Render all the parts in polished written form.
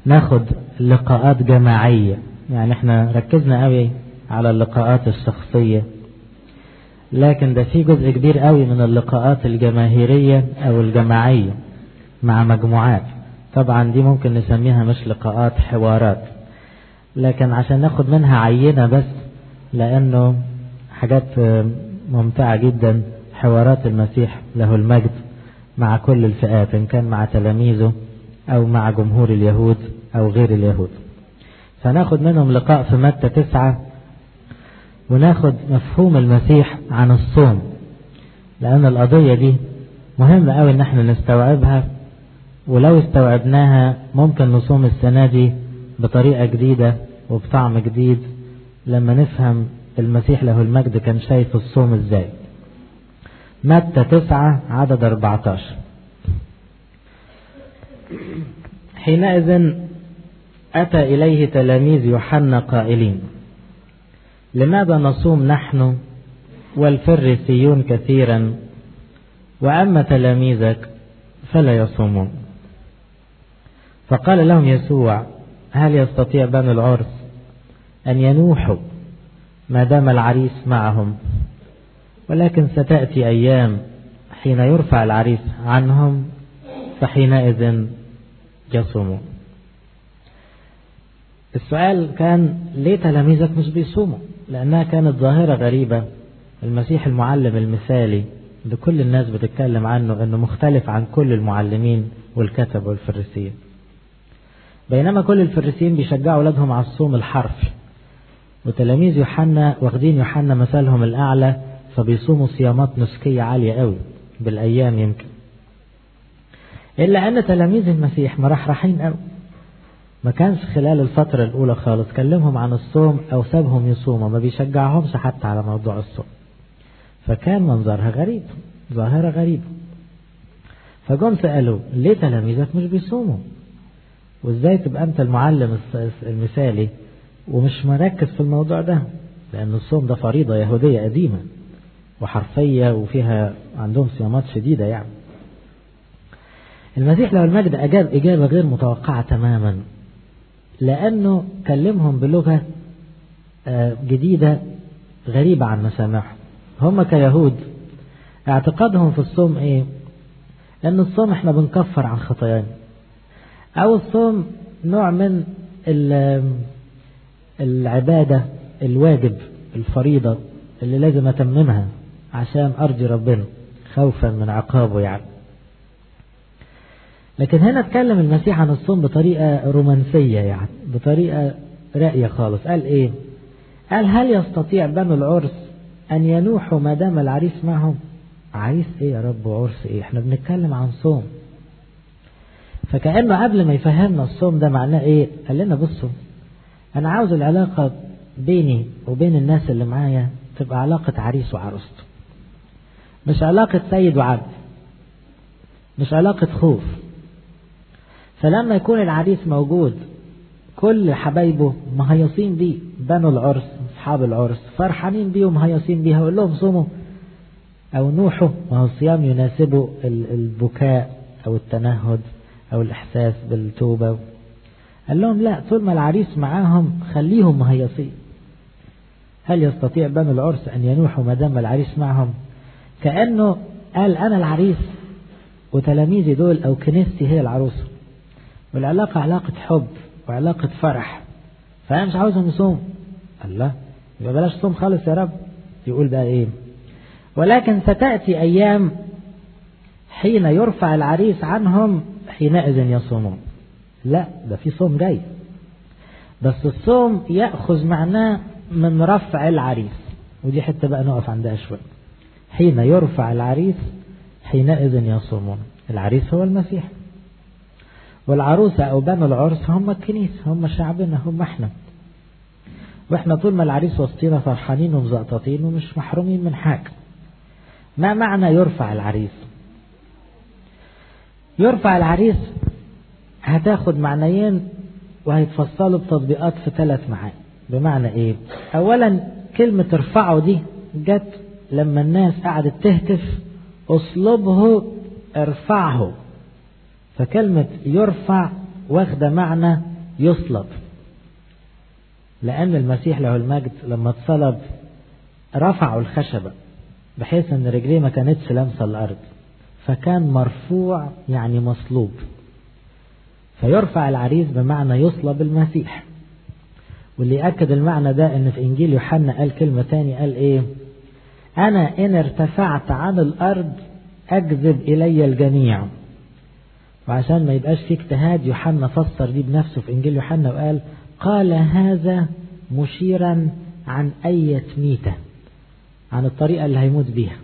ناخد لقاءات جماعية. يعني احنا ركزنا قوي على اللقاءات الشخصية، لكن ده في جزء كبير قوي من اللقاءات الجماهيرية او الجماعية مع مجموعات. طبعا دي ممكن نسميها مش لقاءات، حوارات، لكن عشان ناخد منها عينة بس، لانه حاجات ممتعة جدا. حوارات المسيح له المجد مع كل الفئات، ان كان مع تلاميذه او مع جمهور اليهود او غير اليهود. فناخد منهم لقاء في متى 9، وناخد مفهوم المسيح عن الصوم، لان القضية دي مهمة قوي ان احنا نستوعبها، ولو استوعبناها ممكن نصوم السنة دي بطريقة جديدة وبطعم جديد، لما نفهم المسيح له المجد كان شايف الصوم ازاي. متى 9 عدد 14: حينئذ أتى إليه تلاميذ يوحنا قائلين: لماذا نصوم نحن والفريسيون كثيرا، وأما تلاميذك فلا يصومون؟ فقال لهم يسوع: هل يستطيع بنو العرس أن ينوحوا ما دام العريس معهم؟ ولكن ستأتي أيام حين يرفع العريس عنهم، فحينئذ يصومون. السؤال كان ليه تلاميذك مش بيصوموا؟ لأنها كانت ظاهرة غريبة. المسيح المعلم المثالي اللي كل الناس بتتكلم عنه أنه مختلف عن كل المعلمين والكتب والفريسيين، بينما كل الفريسيين بيشجعوا أولادهم على الصوم الحرفي، وتلاميذ يوحنا واخدين يوحنا مثلهم الأعلى، فبيصوموا صيامات نسكية عالية قوي بالأيام يمكن. إلا أن تلاميذ المسيح مرحرحين قوي، ما كانش خلال الفترة الأولى خالص كلمهم عن الصوم أو سابهم يصوموا، ما بيشجعهمش حتى على موضوع الصوم. فكان منظرها غريب، ظاهرة غريبة. فجم سألوا: ليه تلاميذك مش بيصوموا؟ وإزاي تبقى أنت المعلم المثالي ومش مركز في الموضوع ده؟ لأن الصوم ده فريضة يهودية قديمة وحرفية، وفيها عندهم صيامات شديدة يعني. المسيح له المجد أجاب إجابة غير متوقعة تماما، لأنه كلمهم بلغة جديدة غريبة عن مسامعهم. هم كيهود اعتقادهم في الصوم ايه؟ ان الصوم احنا بنكفر عن خطايانا، او الصوم نوع من العبادة، الواجب، الفريضة اللي لازم اتممها عشان ارجي ربنا خوفا من عقابه يعني. لكن هنا اتكلم المسيح عن الصوم بطريقة رومانسية، يعني بطريقة راقية خالص. قال ايه؟ قال: هل يستطيع بنو العرس أن ينوحوا ما دام العريس معهم؟ عريس إيه يا رب وعرس إيه؟ إحنا بنتكلم عن صوم. فكأنه قبل ما يفهمنا الصوم ده معناه إيه، قال لنا: بصوا، أنا عاوز العلاقة بيني وبين الناس اللي معايا تبقى علاقة عريس وعروسته، مش علاقة سيد وعبد، مش علاقة خوف. فلما يكون العريس موجود كل حبايبه مهيصين بيه، بنو العرس أصحاب العرس فرحانين بيه ومهيصين بيه، هقول لهم صوموا أو نوحوا؟ ما هو الصيام يناسبه البكاء أو التنهد أو الإحساس بالتوبة. قال لهم لا، طول ما العريس معاهم خليهم مهيصين. هل يستطيع بنو العرس أن ينوحوا ما دام العريس معهم؟ كأنه قال أنا العريس وتلاميذي دول أو كنيستي هي العروسة، والعلاقة علاقة حب وعلاقة فرح، فأنا مش عاوزهم يصوم. الله، يبقى بلاش صوم خالص يا رب. يقول بقى إيه؟ ولكن ستأتي أيام حين يرفع العريس عنهم، حينئذ يصومون. لا، ده في صوم جاي، بس الصوم يأخذ معناه من رفع العريس، ودي حتى بقى نقف عندها شوي. حين يرفع العريس حينئذ يصومون. العريس هو المسيح، والعروسة أو بنو العرس هم الكنيسة، هم شعبنا، هم احنا. واحنا طول ما العريس وسطينا فرحانين ومزقططين ومش محرومين من حاجة. ما معنى يرفع العريس؟ يرفع العريس هتاخد معنيين وهيتفصلوا بتطبيقات في 3 معاني. بمعنى ايه؟ اولا كلمة ارفعه دي جت لما الناس قعدت تهتف اصلبه ارفعه، فكلمة يرفع واخدة معنى يصلب، لأن المسيح له المجد لما اتصلب رفعوا الخشبة بحيث أن رجليه ما كانتش لامسة الأرض، فكان مرفوع يعني مصلوب. فيرفع العريس بمعنى يصلب المسيح. واللي يأكد المعنى ده أن في إنجيل يوحنا قال كلمة تاني، قال إيه؟ أنا إن ارتفعت عن الأرض أجذب إلي الجميع. وعشان ما يبقاش فيه اجتهاد يوحنا فسر دي بنفسه في إنجيل يوحنا وقال قال هذا مشيرا عن أي ميتة، عن الطريقة اللي هيموت بيها،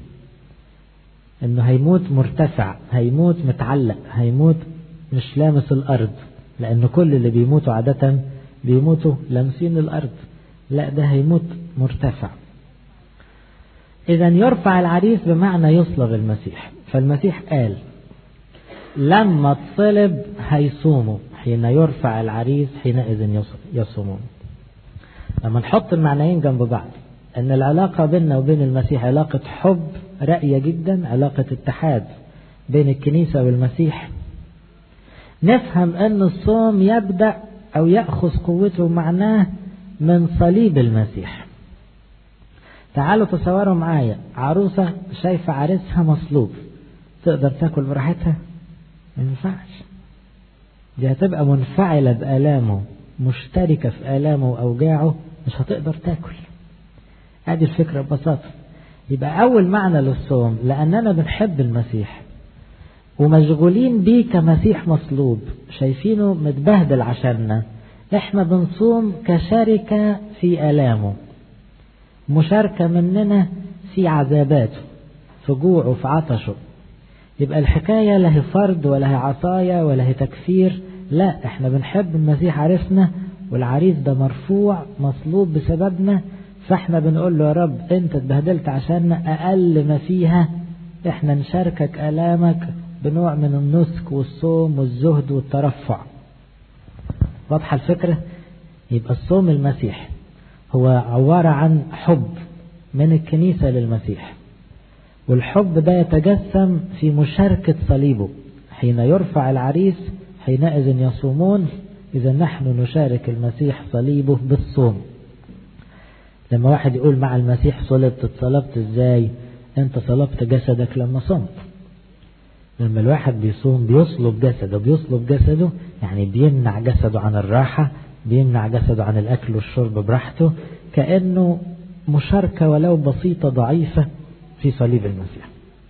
إنه هيموت مرتفع، هيموت متعلق، هيموت مش لامس الأرض، لأن كل اللي بيموتوا عادة بيموتوا لامسين الأرض، لا ده هيموت مرتفع. إذا يرفع العريس بمعنى يصلب المسيح. فالمسيح قال لما تصلب هيصوموا، حين يرفع العريس حينئذ يصومون. لما نحط المعنيين جنب بعض، أن العلاقة بيننا وبين المسيح علاقة حب رأية جدا، علاقة اتحاد بين الكنيسة والمسيح، نفهم أن الصوم يبدأ أو يأخذ قوته معناه من صليب المسيح. تعالوا تصوروا معايا عروسة شايفة عريسها مصلوب، تقدر تاكل براحتها؟ ما ينفعش، دي هتبقى منفعلة بآلامه، مشتركة في آلامه وأوجاعه، مش هتقدر تاكل. هذه الفكرة ببساطة. يبقى أول معنى للصوم لأننا بنحب المسيح ومشغولين بيه كمسيح مصلوب، شايفينه متبهدل عشاننا، احنا بنصوم كشركة في آلامه، مشاركة مننا في عذاباته، في جوعه، في عطشه. يبقى الحكاية لا هي فرد ولا هي عصاية ولا هي تكفير، لا احنا بنحب المسيح عرفنا، والعريس ده مرفوع مصلوب بسببنا، فاحنا بنقول له يا رب انت اتبهدلت عشاننا، اقل ما فيها احنا نشاركك آلامك بنوع من النسك والصوم والزهد والترفع. واضحة الفكرة؟ يبقى الصوم المسيح هو عبارة عن حب من الكنيسة للمسيح، والحب ده يتجسم في مشاركة صليبه. حين يرفع العريس حينئذ يصومون، إذا نحن نشارك المسيح صليبه بالصوم. لما واحد يقول مع المسيح صلبت، اتصلبت ازاي؟ انت صلبت جسدك لما صمت. لما الواحد بيصوم بيصلب جسده، بيصلب جسده يعني بيمنع جسده عن الراحة، بيمنع جسده عن الأكل والشرب براحته، كأنه مشاركة ولو بسيطة ضعيفة في صليب المسيح.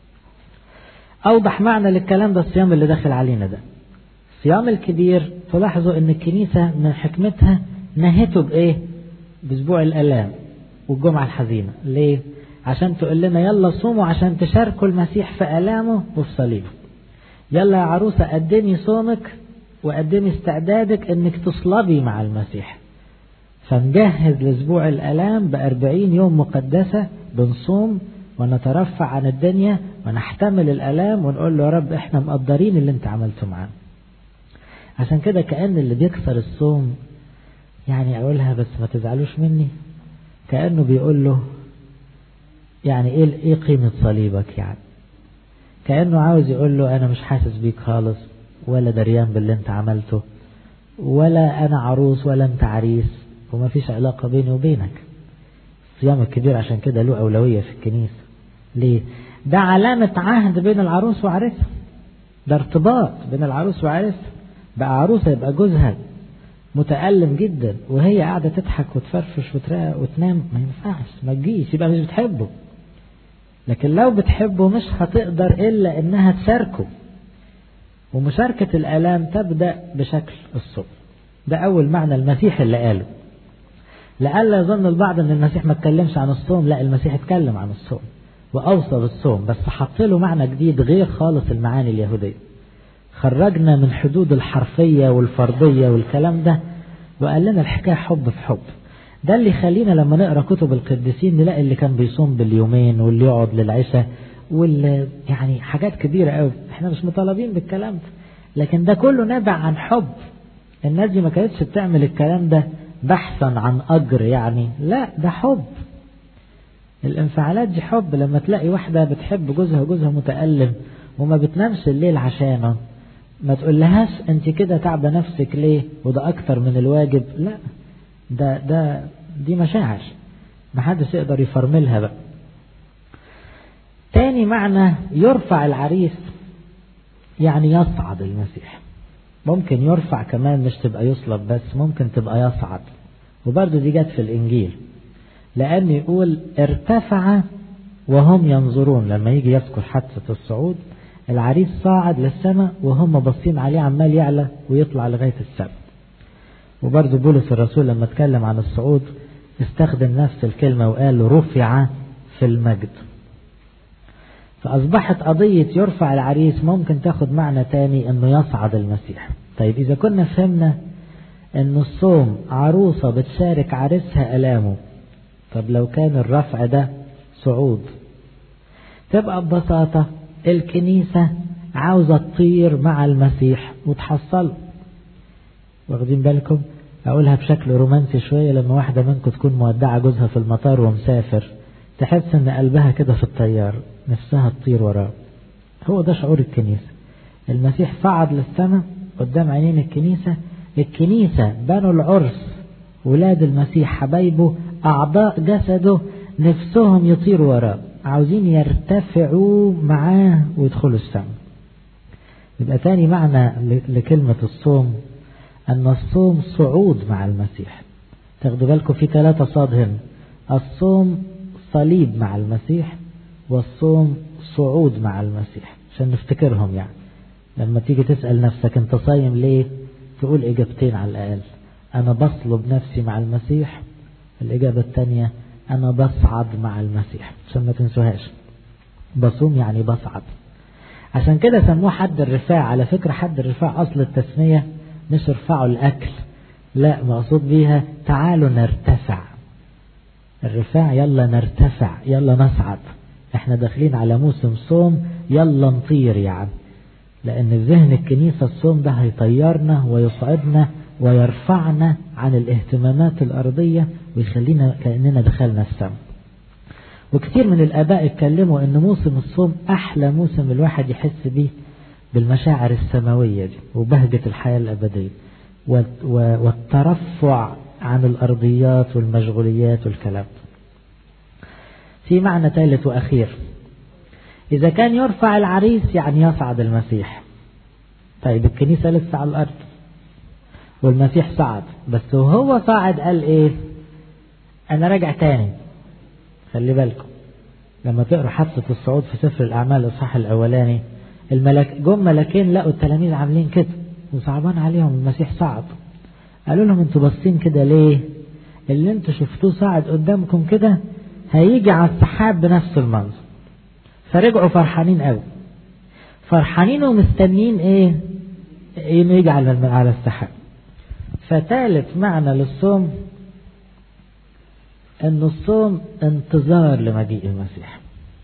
أوضح معنى للكلام ده الصيام اللي داخل علينا ده، الصيام الكبير. تلاحظوا ان الكنيسة من حكمتها نهته بإيه؟ بأسبوع الآلام والجمعة الحزينة. ليه؟ عشان تقول لنا يلا صوموا عشان تشاركوا المسيح في آلامه وفي صليبه. يلا يا عروسة قدمي صومك وقدمي استعدادك انك تصلبي مع المسيح. فنجهز لأسبوع الآلام ب40 يوم مقدسة، بنصوم ونترفع عن الدنيا ونحتمل الآلام ونقول له يا رب احنا مقدرين اللي انت عملته معانا. عشان كده كأن اللي بيكسر الصوم، يعني اقولها بس ما تزعلوش مني، كأنه بيقول له يعني ايه قيمة صليبك، يعني كأنه عاوز يقول له انا مش حاسس بيك خالص، ولا دريان باللي انت عملته، ولا انا عروس ولا انت عريس، وما فيش علاقة بيني وبينك. الصيام الكبير عشان كده له أولوية في الكنيسة. ليه؟ ده علامة عهد بين العروس وعريسها، ده ارتباط بين العروس وعريسها. بقى عروسة يبقى جوزها متألم جدا وهي قاعدة تضحك وتفرفش وتنام، ما ينفعش، ما تجيش، يبقى مش بتحبه. لكن لو بتحبه مش هتقدر إلا إنها تشاركه، ومشاركة الآلام تبدأ بشكل الصوم. ده أول معنى المسيح اللي قاله. لألا يظن البعض أن المسيح ما اتكلمش عن الصوم، لا المسيح اتكلم عن الصوم وأوصى بالصوم، بس حط له معنى جديد غير خالص المعاني اليهودية. خرجنا من حدود الحرفية والفرضية والكلام ده، وقال لنا الحكاية حب في حب. ده اللي يخلينا لما نقرأ كتب القديسين نلاقي اللي كان بيصوم باليومين واللي يقعد للعشاء يعني حاجات كبيرة قوي. احنا مش مطالبين بالكلام ده، لكن ده كله نابع عن حب. الناس دي ما كانتش بتعمل الكلام ده بحثا عن أجر، يعني لا، ده حب. الانفعالات دي حب. لما تلاقي واحدة بتحب جوزها وجوزها متألم وما بتنامش الليل عشانه، ما تقولهاش انت كده تعبى نفسك ليه وده اكتر من الواجب، لا، دي مشاعر محدش يقدر يفرملها بقى. تاني معنى يرفع العريس يعني يصعد المسيح. ممكن يرفع كمان، مش تبقى يصلب بس، ممكن تبقى يصعد، وبرضه دي جت في الإنجيل، لأن يقول ارتفع وهم ينظرون. لما يجي يذكر حادثة الصعود، العريس صاعد للسماء وهم باصين عليه عمال يعلى ويطلع لغاية السماء. وبرضه بولس الرسول لما اتكلم عن الصعود استخدم نفس الكلمة وقال رفع في المجد. فأصبحت قضية يرفع العريس ممكن تاخد معنى تاني انه يصعد المسيح. طيب إذا كنا فهمنا ان الصوم عروسة بتشارك عريسها ألامه، طب لو كان الرفع ده صعود، تبقى ببساطة الكنيسة عاوزة تطير مع المسيح وتحصل. واخدين بالكم؟ أقولها بشكل رومانسي شوية، لما واحدة منكم تكون مودعة جوزها في المطار ومسافر، تحس ان قلبها كده في الطيار، نفسها تطير وراه. هو ده شعور الكنيسة. المسيح صعد للسماء قدام عينين الكنيسة، الكنيسة بنوا العرس، ولاد المسيح حبايبه أعضاء جسده نفسهم يطيروا وراه، عاوزين يرتفعوا معاه ويدخلوا السماء. يبقى تاني معنى لكلمة الصوم أن الصوم صعود مع المسيح. تاخدوا بالكم في 3 صاد هنا، الصوم صليب مع المسيح، والصوم صعود مع المسيح، عشان نفتكرهم. يعني لما تيجي تسأل نفسك انت صايم ليه، تقول إجابتين على الأقل: أنا بصلب نفسي مع المسيح، الإجابة الثانية أنا بصعد مع المسيح، عشان ما تنسوهاش. بصوم يعني بصعد. عشان كده سموه حد الرفاع. على فكرة حد الرفاع أصل التسمية مش ارفعوا الأكل، لا، مقصود بيها تعالوا نرتفع. الرفاع يلا نرتفع، يلا نصعد، احنا داخلين على موسم صوم، يلا نطير. يعني لأن في ذهن الكنيسة الصوم ده هيطيرنا ويصعدنا ويرفعنا عن الاهتمامات الأرضية ويخلينا كأننا دخلنا السماء. وكثير من الآباء اتكلموا أن موسم الصوم أحلى موسم الواحد يحس به بالمشاعر السماوية دي وبهجة الحياة الأبدية والترفع عن الأرضيات والمشغوليات والكلام. في معنى ثالث وأخير، إذا كان يرفع العريس يعني يصعد المسيح. طيب الكنيسة لسه على الأرض والمسيح صعد، بس وهو صاعد قال إيه؟ أنا راجع تاني. خلي بالكم لما تقرأ حادثة الصعود في سفر الأعمال الإصحاح الأولاني، جم ملكين لقوا التلاميذ عاملين كده وصعبان عليهم المسيح صعد. قالوا لهم انتوا باصين كده ليه؟ اللي انتوا شفتوه صعد قدامكم كده هيجي على السحاب بنفس المنظر. فرجعوا فرحانين قوي، فرحانين ومستنين ايه؟ انه يجي على السحاب. فثالث معنى للصوم ان الصوم انتظار لمجيء المسيح.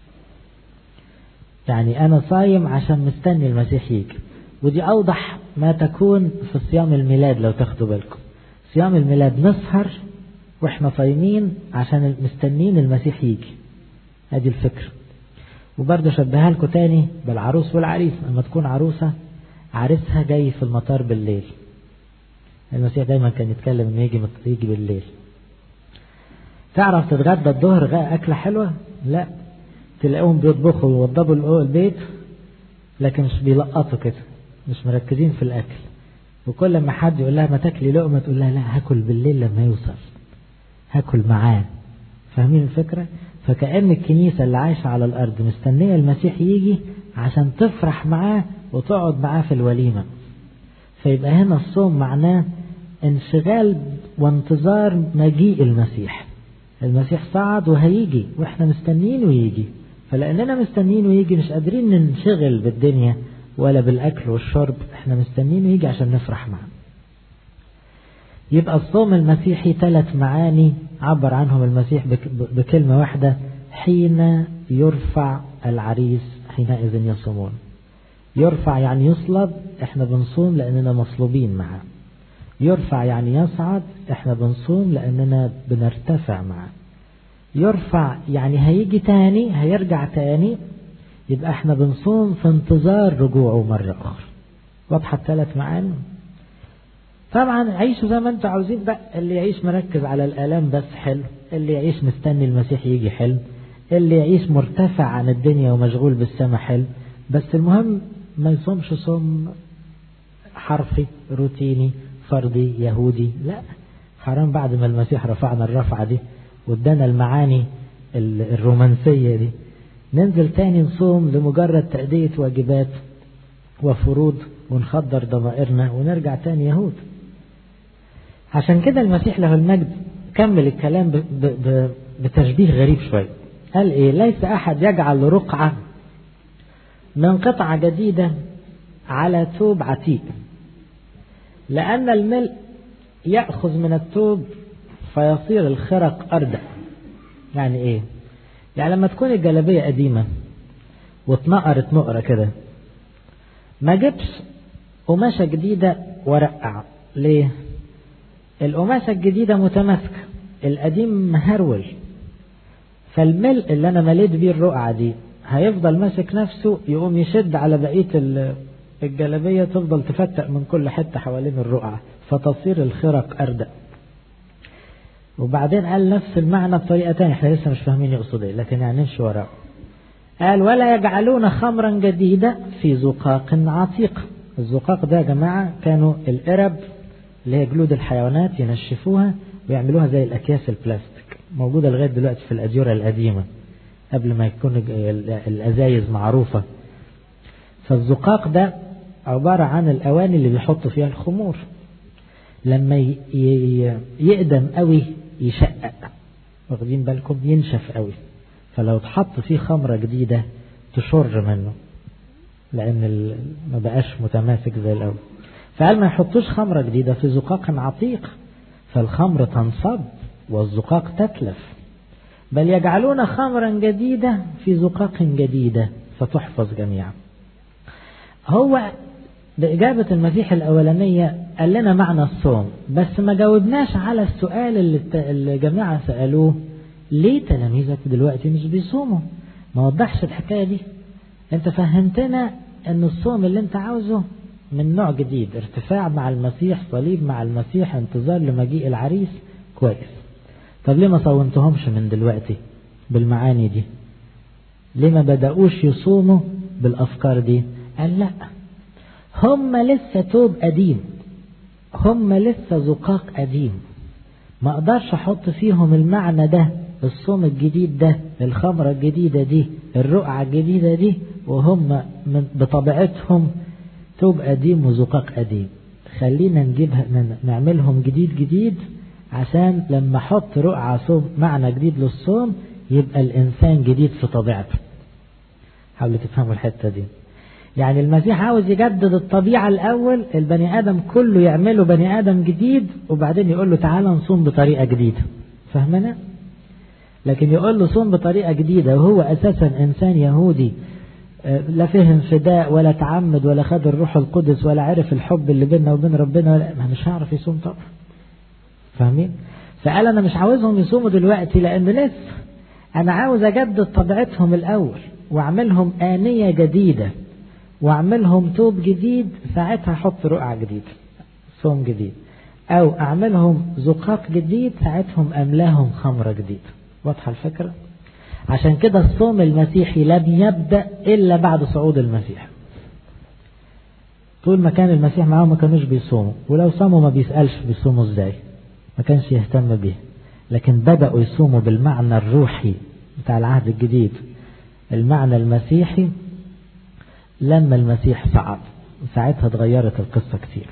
يعني انا صايم عشان مستني المسيح يجي، ودي اوضح ما تكون في صيام الميلاد. لو تاخدوا بالكم صيام الميلاد نسهر واحنا صايمين عشان مستنين المسيح يجي، ادي الفكرة. وبرضه شبهها لكم تاني بالعروس والعريس. لما تكون عروسة عريسها جاي في المطار بالليل، المسيح دايما كان يتكلم انه يجي بالليل. تعرف تتغدى الظهر أكلة حلوة؟ لا، تلاقيهم بيطبخوا ويوضبوا البيت لكن مش بيلقطوا كده، مش مركزين في الأكل. وكل ما حد يقول لها ما تاكلي لقمة تقول لها لا، هاكل بالليل لما يوصل، هاكل معاه. فاهمين الفكرة؟ فكأن الكنيسة اللي عايشة على الأرض مستنية المسيح يجي عشان تفرح معاه وتقعد معاه في الوليمة. فيبقى هنا الصوم معناه انشغال وانتظار مجيء المسيح. المسيح صعد وهيجي واحنا مستنيين ويجي، فلأننا مستنيين ويجي مش قادرين ننشغل بالدنيا ولا بالأكل والشرب، احنا مستنيين ويجي عشان نفرح معه. يبقى الصوم المسيحي 3 معاني عبر عنهم المسيح بكلمة واحدة: حين يرفع العريس حينئذ يصومون. يرفع يعني يصلب، احنا بنصوم لأننا مصلوبين معه. يرفع يعني يصعد، احنا بنصوم لأننا بنرتفع معه. يرفع يعني هيجي تاني، هيرجع تاني، يبقى احنا بنصوم في انتظار رجوعه مرة أخرى. واضحة الثلاث معاني. طبعا عيشوا زي ما انتوا عاوزين بقى، اللي يعيش مركز على الآلام بس حلو، اللي يعيش مستني المسيح يجي حلو، اللي يعيش مرتفع عن الدنيا ومشغول بالسما حلو. بس المهم ما يصومش صوم حرفي روتيني فردي يهودي، لا حرام بعد ما المسيح رفعنا الرفعة دي وادانا المعاني الرومانسية دي ننزل تاني نصوم لمجرد تأدية واجبات وفروض ونخدر ضمائرنا ونرجع تاني يهود. عشان كده المسيح له المجد كمل الكلام بتشبيه غريب شوية. قال ايه؟ ليس احد يجعل رقعة من قطعة جديدة على ثوب عتيق، لأن الملء يأخذ من الثوب فيصير الخرق أردأ. يعني ايه؟ يعني لما تكون الجلابية قديمة واتنقرت نقرة كده، ما جبش قماشة جديدة ورقع. ليه؟ القماشة الجديدة متماسكة، القديم مهرول، فالملء اللي انا مليت بيه الرقعة دي هيفضل ماسك نفسه، يقوم يشد على بقية الجلابية تفضل تفتق من كل حتة حوالين الرقعة فتصير الخرق أردأ. وبعدين قال نفس المعنى بطريقة تانية، احنا لسه مش فاهمين يقصد ايه لكن يعني نمشي وراه. قال ولا يجعلون خمرا جديدة في زقاق عتيق. الزقاق ده يا جماعة كانوا القرب اللي هي جلود الحيوانات ينشفوها ويعملوها زي الأكياس البلاستيك، موجودة لغاية دلوقتي في الأديرة القديمة قبل ما يكون الأزايز معروفة. فالزقاق ده عبارة عن الأواني اللي بيحطوا فيها الخمور، لما يقدم قوي يشقق، واخدين بالكم؟ ينشف قوي، فلو تحط فيه خمرة جديدة تشر منه لأن ما بقاش متماسك زي الأول. فقال ما يحطوش خمرة جديدة في زقاق عتيق فالخمر تنصب والزقاق تتلف، بل يجعلون خمرا جديدة في زقاق جديدة فتحفظ جميعا. هو بإجابة المسيح الأولانية قال لنا معنى الصوم، بس ما جاوبناش على السؤال اللي جماعة سألوه: ليه تلاميذك دلوقتي مش بيصوموا؟ ما وضحش الحكاية دي. انت فهمتنا ان الصوم اللي انت عاوزه من نوع جديد، ارتفاع مع المسيح، صليب مع المسيح، انتظار لمجيء العريس، كويس. طب ليه ما صومتهمش من دلوقتي بالمعاني دي؟ ليه ما بدأوش يصوموا بالأفكار دي؟ قال لا، هم لسه توب قديم، هم لسه زقاق قديم، ما اقدرش احط فيهم المعنى ده، الصوم الجديد ده، الخمرة الجديدة دي، الرقعة الجديدة دي، وهم بطبيعتهم توب قديم وزقاق قديم. خلينا نجيبها نعملهم جديد جديد، عشان لما احط رقعة صوم معنى جديد للصوم يبقى الانسان جديد في طبيعته. حاولوا تفهموا الحتة دي. يعني المسيح عاوز يجدد الطبيعة الأول، البني آدم كله يعمله بني آدم جديد، وبعدين يقول له تعالى نصوم بطريقة جديدة. فهمنا؟ لكن يقول له صوم بطريقة جديدة وهو أساسا إنسان يهودي، لا فهم فداء ولا تعمد ولا خد الروح القدس ولا عرف الحب اللي بيننا وبين ربنا، مش هعرف يصوم طبعا. فاهمين؟ فقال أنا مش عاوزهم يصوموا دلوقتي لأن لسه أنا عاوز أجدد طبيعتهم الأول وأعملهم آنية جديدة واعملهم توب جديد، ساعتها احط رقعة جديد صوم جديد، او اعملهم زقاق جديد ساعتهم املاهم خمرة جديد. واضحة الفكرة؟ عشان كده الصوم المسيحي لم يبدأ الا بعد صعود المسيح. طول ما كان المسيح معاهم ما كانوش بيصوموا، ولو صاموا ما بيسألش بيصوموا ازاي، ما كانش يهتم به. لكن بدأوا يصوموا بالمعنى الروحي بتاع العهد الجديد، المعنى المسيحي لما المسيح صعد، ساعتها اتغيرت القصة كتير.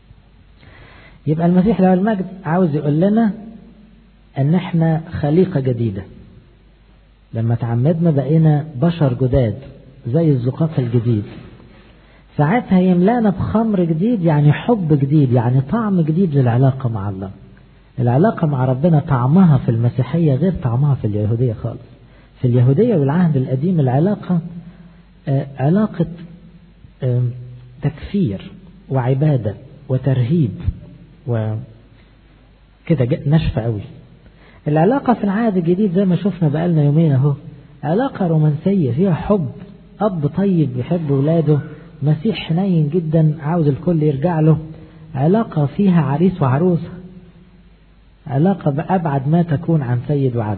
يبقى المسيح له المجد عاوز يقول لنا ان احنا خليقة جديدة، لما تعمدنا بقينا بشر جداد زي الزقاق الجديد، ساعتها يملانا بخمر جديد، يعني حب جديد، يعني طعم جديد للعلاقة مع الله. العلاقة مع ربنا طعمها في المسيحية غير طعمها في اليهودية خالص. في اليهودية والعهد القديم العلاقة علاقة تكفير وعبادة وترهيب وكده نشفة قوي. العلاقة في العهد الجديد زي ما شفنا بقالنا 2 يومين اهو، علاقة رومانسية فيها حب، أب طيب يحب ولاده مسيح حنين جدا عاوز الكل يرجع له، علاقة فيها عريس وعروسة، علاقة بأبعد ما تكون عن سيد وعبد.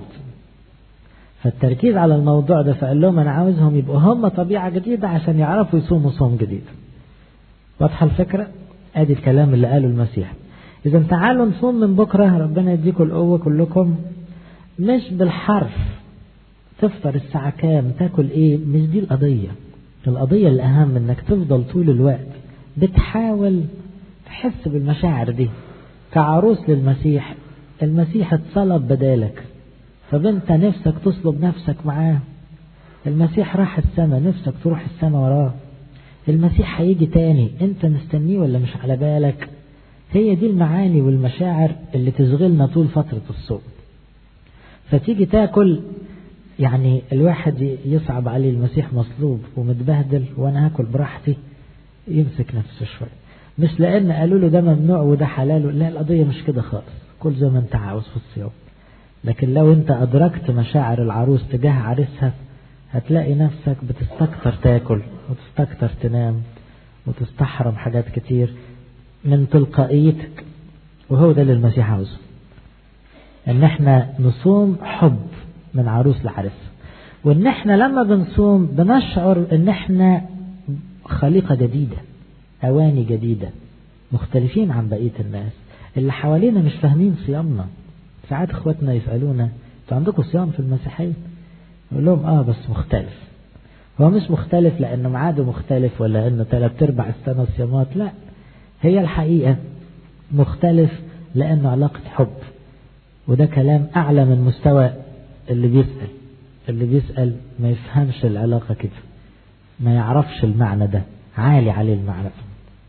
فالتركيز على الموضوع ده، فقال لهم أنا عاوزهم يبقوا هم طبيعة جديدة عشان يعرفوا يصوموا صوم جديد. واضحة الفكرة؟ ادي الكلام اللي قاله المسيح. إذا تعالوا نصوم من بكرة، ربنا يديكم القوة كلكم، مش بالحرف تفطر الساعة كام تاكل ايه، مش دي القضية. القضية الأهم انك تفضل طول الوقت بتحاول تحس بالمشاعر دي كعروس للمسيح. المسيح اتصلب بدالك، فبنت نفسك تصلب نفسك معاه. المسيح راح السماء، نفسك تروح السماء وراه. المسيح هيجي تاني، انت مستنيه ولا مش على بالك؟ هي دي المعاني والمشاعر اللي تشغلنا طول فترة الصوم. فتيجي تاكل، يعني الواحد يصعب عليه المسيح مصلوب ومتبهدل وانا هاكل براحتي، يمسك نفسه شوية. مش لان قالوا له ده ممنوع وده حلال، لا، القضية مش كده خالص، كل زي ما انت عاوز في الصيام. لكن لو انت ادركت مشاعر العروس تجاه عريسها، هتلاقي نفسك بتستكتر تاكل وتستكتر تنام وتستحرم حاجات كتير من تلقائيتك. وهو ده اللي المسيح عاوزه، ان احنا نصوم حب من عروس لعريس، وان احنا لما بنصوم بنشعر ان احنا خليقة جديدة، اواني جديدة، مختلفين عن بقية الناس اللي حوالينا مش فاهمين صيامنا. ساعات اخواتنا يسألونا انتوا عندكم صيام في المسيحية؟ نقول لهم بس مختلف. هو مش مختلف لانه ميعاده مختلف ولا انه 3/4 السنة صيامات، لا، هي الحقيقة مختلف لانه علاقة حب. وده كلام اعلى من مستوى اللي بيسأل ما يفهمش العلاقة كده، ما يعرفش المعنى ده، عالي عليه المعنى ده.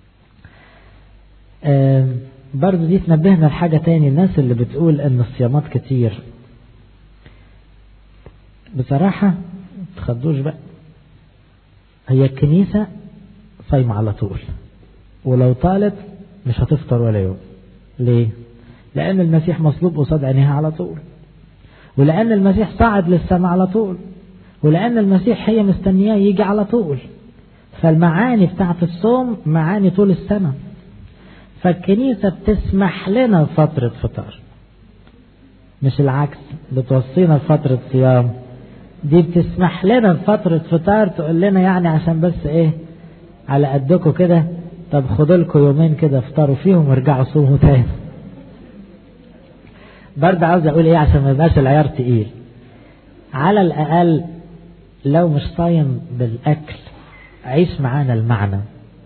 برضو دي تنبهنا لحاجة تاني. الناس اللي بتقول ان الصيامات كتير، بصراحة تخدوش بقى. هي الكنيسة صايمة على طول، ولو طالت مش هتفطر ولا يوم. ليه؟ لأن المسيح مصلوب قصاد عينيها على طول، ولأن المسيح صعد للسماء على طول، ولأن المسيح هي مستنياه يجي على طول. فالمعاني بتاعت الصوم معاني طول السنة. فالكنيسة بتسمح لنا فترة فطار، مش العكس، بتوصينا فترة صيام. دي بتسمح لنا فترة فطار، تقول لنا يعني عشان بس ايه على قدكم كده، طب خدوا لكم يومين كده افطروا فيهم وارجعوا صوموا تاني. برضه عاوز اقول ايه عشان ما يبقاش العيار تقيل. على الاقل لو مش صايم بالاكل، عيش معانا المعنى.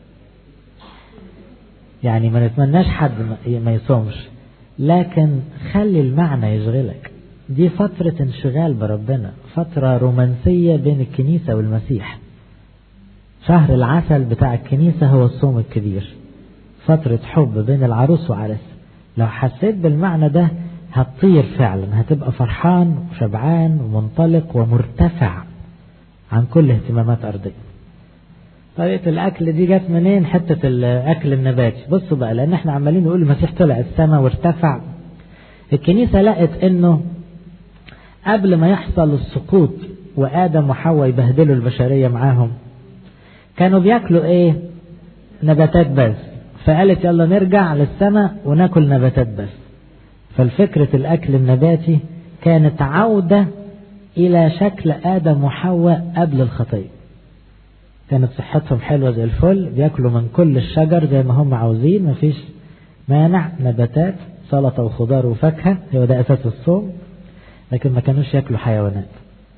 يعني ما نتمناش حد ما يصومش، لكن خلي المعنى يشغلك. دي فترة انشغال بربنا، فترة رومانسية بين الكنيسة والمسيح. شهر العسل بتاع الكنيسة هو الصوم الكبير، فترة حب بين العروس وعرس. لو حسيت بالمعنى ده هتطير فعلا، هتبقى فرحان وشبعان ومنطلق ومرتفع عن كل اهتمامات أرضية. طريقة الأكل دي جت منين؟ حتة الأكل النباتي. بصوا بقى، لأن احنا عمالين نقول المسيح طلع السماء وارتفع. الكنيسة لقت انه قبل ما يحصل السقوط وآدم وحواء يبهدلوا البشرية معاهم، كانوا بياكلوا ايه؟ نباتات بس. فقالت يلا نرجع للسماء وناكل نباتات بس. فالفكرة الأكل النباتي كانت عودة إلى شكل آدم وحواء قبل الخطية. كانت صحتهم حلوة زي الفل، بياكلوا من كل الشجر زي ما هم عاوزين، مفيش مانع، نباتات، سلطة وخضار وفاكهة، هو ده أساس الصوم. لكن ما كانوش ياكلوا حيوانات.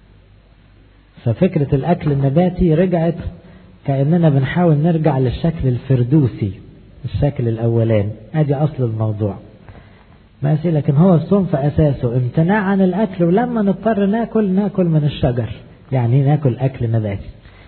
ففكرة الأكل النباتي رجعت كأننا بنحاول نرجع للشكل الفردوسي، الشكل الأولاني. ادي أصل الموضوع ماشي. لكن هو الصوم في أساسه امتناع عن الأكل، ولما نضطر ناكل من الشجر، يعني ناكل أكل نباتي.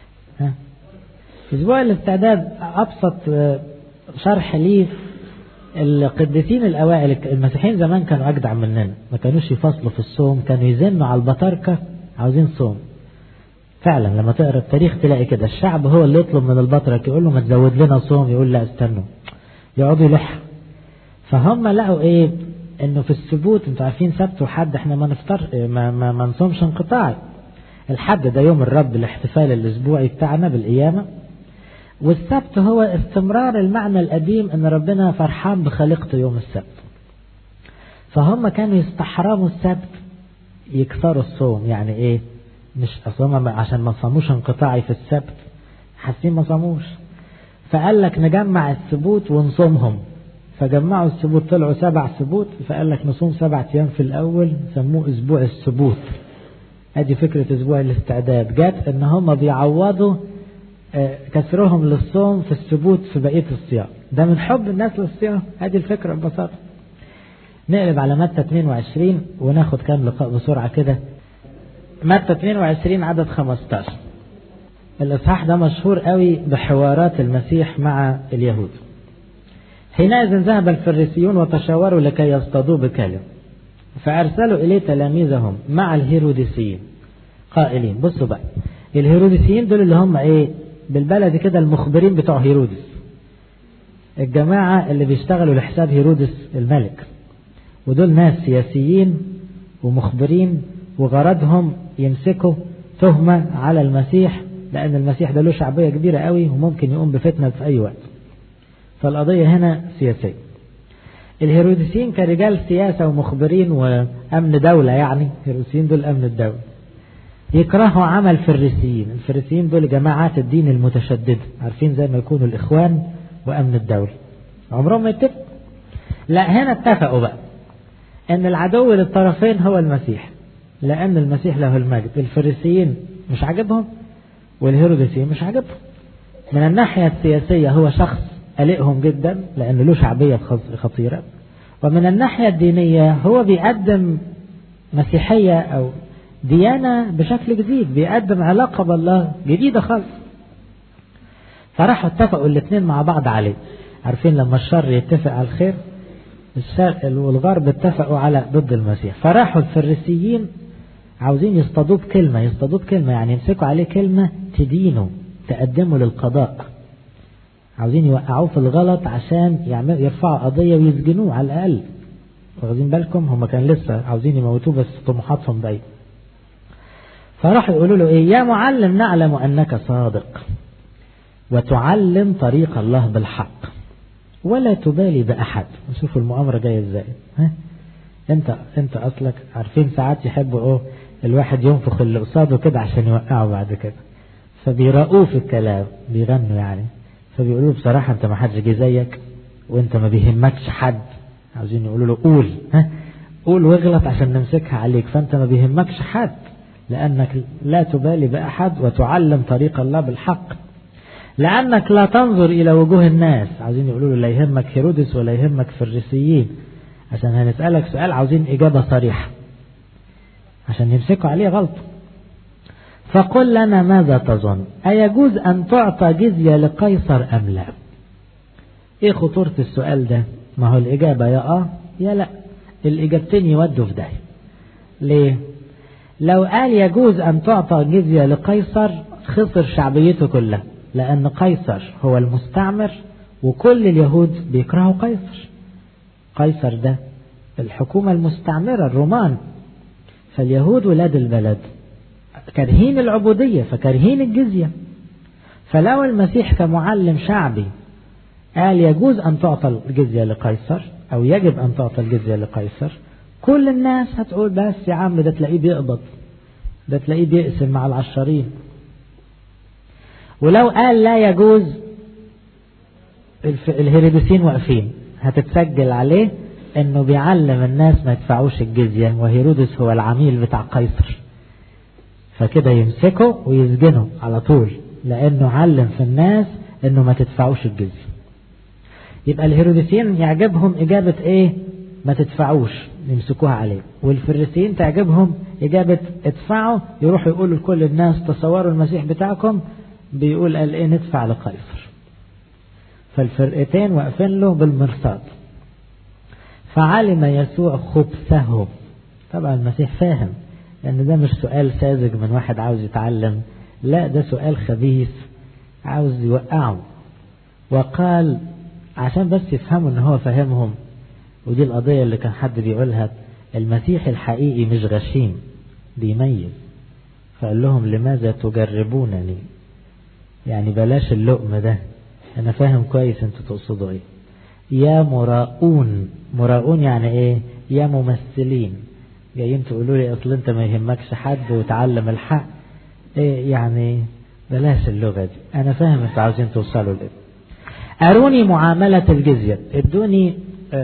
أسبوع الاستعداد أبسط شرح ليه. القديسين الأوائل المسيحيين زمان كانوا أجدع مننا، ما كانوش يفصلوا في الصوم، كانوا يزنوا على البطاركة عاوزين صوم. فعلا لما تقرأ التاريخ تلاقي كده، الشعب هو اللي يطلب من البطرك يقول له ما تزود لنا صوم، يقول لا استنوا، يقعدوا يلحوا. فهم لقوا ايه؟ انه في السبوت، انتوا عارفين سبت وحد احنا ما نفطر ما نصومش انقطاعي. الحد ده يوم الرب، الاحتفال الاسبوعي بتاعنا بالقيامة، والسبت هو استمرار المعنى القديم ان ربنا فرحان بخليقته يوم السبت. فهم كانوا يستحرموا السبت يكسروا الصوم. يعني ايه؟ مش اصلا عشان ما صاموش انقطاعي في السبت، حاسين ما صاموش، فقال لك نجمع السبوت ونصومهم. فجمعوا السبوت طلعوا 7 سبوت، فقال لك نصوم 7 ايام في الاول، سموه اسبوع السبوت. ادي فكرة اسبوع الاستعداد، جات ان هم بيعوضوا كسرهم للصوم في السبوت في بقية الصيام. ده من حب الناس للصيام. ادي الفكرة ببساطة. نقلب على متى 22 وناخد كام لقاء بسرعة كده. متى 22 عدد 15. الإصحاح ده مشهور قوي بحوارات المسيح مع اليهود. حينئذ ذهب الفريسيون وتشاوروا لكي يصطادوه بكلم، فأرسلوا إليه تلاميذهم مع الهيروديسيين قائلين. بصوا بقى، الهيروديسيين دول اللي هم ايه بالبلد كده المخبرين بتوع هيرودس، الجماعة اللي بيشتغلوا لحساب هيرودس الملك. ودول ناس سياسيين ومخبرين، وغرضهم يمسكوا تهمة على المسيح، لأن المسيح ده له شعبية كبيرة قوي وممكن يقوم بفتنة في أي وقت. فالقضية هنا سياسية. الهيروديسيين كرجال سياسة ومخبرين وأمن دولة، يعني الهيروديسيين دول أمن الدولة، يكرهوا عمل الفريسيين. الفريسيين دول جماعات الدين المتشددة، عارفين زي ما يكونوا الإخوان وأمن الدولة، عمرهم ما يتفقوا. لا، هنا اتفقوا بقى ان العدو للطرفين هو المسيح، لان المسيح له المجد. الفريسيين مش عاجبهم والهيروديسيين مش عاجبهم. من الناحية السياسية هو شخص قلقهم جدا لأن له شعبية خطيرة، ومن الناحية الدينية هو بيقدم مسيحية أو ديانة بشكل جديد، بيقدم علاقة بالله جديدة خالص. فراحوا اتفقوا الاثنين مع بعض عليه. عارفين لما الشر يتفق على الخير، الشرق والغرب اتفقوا على ضد المسيح. فراحوا الفريسيين عاوزين يصطادوه بكلمة، يعني يمسكوا عليه كلمة تدينه، تقدمه للقضاء. عاوزين يوقعوه في الغلط عشان يرفعوا قضية ويسجنوه على الأقل. واخدين بالكم؟ هم كان لسه عاوزين يموتوه بس طموحاتهم بعيد. فراحوا يقولوا له ايه؟ يا معلم نعلم أنك صادق وتعلم طريق الله بالحق ولا تبالي بأحد. شوفوا المؤامرة جاية ازاي. انت اصلك عارفين ساعات يحبوا الواحد ينفخ اللي قصاده كده عشان يوقعه بعد كده، فبيرقوه في الكلام، بيغنوا يعني. فبيقولوا بصراحة انت ما حدش جه زيك، وانت ما بيهمكش حد. عاوزين يقولوا له قول واغلط عشان نمسكها عليك، فانت ما بيهمكش حد لانك لا تبالي بأحد وتعلم طريق الله بالحق، لأنك لا تنظر إلى وجوه الناس. عاوزين يقولوا له لا يهمك هيرودس ولا يهمك فريسيين، عشان هنسألك سؤال عاوزين إجابة صريحة عشان يمسكوا عليه غلط. فقل لنا ماذا تظن، أيجوز أن تعطى جزية لقيصر أم لا؟ إيه خطورة السؤال ده؟ ما هو الإجابة يا يا لا. الإجابتين يودوا في داهية. ليه؟ لو قال يجوز أن تعطى جزية لقيصر خسر شعبيته كلها، لأن قيصر هو المستعمر وكل اليهود بيكرهوا قيصر. قيصر ده الحكومة المستعمرة الرومان، فاليهود ولاد البلد كارهين العبودية فكارهين الجزية. فلو المسيح كمعلم شعبي قال يجوز أن تعطى الجزية لقيصر أو يجب أن تعطى الجزية لقيصر، كل الناس هتقول بس يا عم ده تلاقيه بيقبض، ده تلاقيه بيقسم مع العشرين. ولو قال لا يجوز، الهيروديسيين واقفين، هتتسجل عليه انه بيعلم الناس ما يدفعوش الجزية، وهيرودس هو العميل بتاع قيصر، فكده يمسكه ويسجنه على طول لانه علم في الناس انه ما تدفعوش الجزية. يبقى الهيروديسيين يعجبهم اجابة ايه؟ ما تدفعوش، يمسكوها عليه. والفريسيين تعجبهم اجابة ادفعوا، يروحوا يقولوا لكل الناس تصوروا المسيح بتاعكم بيقول قال ايه؟ ندفع لقيصر. فالفرقتين واقفين له بالمرصاد. فعلم يسوع خبثهم. طبعا المسيح فاهم لان ده مش سؤال ساذج من واحد عاوز يتعلم، لا ده سؤال خبيث عاوز يوقعه. وقال عشان بس يفهموا ان هو فاهمهم، ودي القضية اللي كان حد بيقولها، المسيح الحقيقي مش غشيم، بيميز. فقال لهم لماذا تجربونني؟ يعني بلاش اللقم ده، أنا فاهم كويس أنتوا تقصدوا إيه. يا مراؤون، مراؤون يعني إيه؟ يا ممثلين، جايين تقولوا لي أصل أنت ما يهمكش حد وتعلم الحق. إيه يعني؟ بلاش اللغة دي، أنا فاهم أنتوا عاوزين توصلوا لإيه. أروني معاملة الجزية، ادوني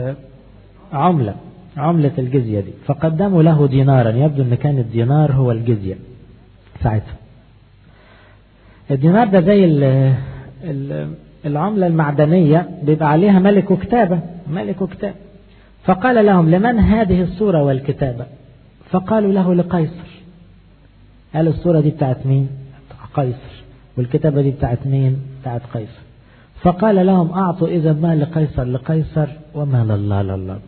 عملة الجزية دي. فقدموا له دينارا، يبدو أن كان الدينار هو الجزية ساعتها. الدينار ده زي العملة المعدنية، بيبقى عليها ملك وكتابة. فقال لهم لمن هذه الصورة والكتابة؟ فقالوا له لقيصر. قال الصورة دي بتاعت مين؟ قيصر. والكتابة دي بتاعت مين؟ بتاعت قيصر. فقال لهم أعطوا إذا ما لقيصر لقيصر وما لله لله.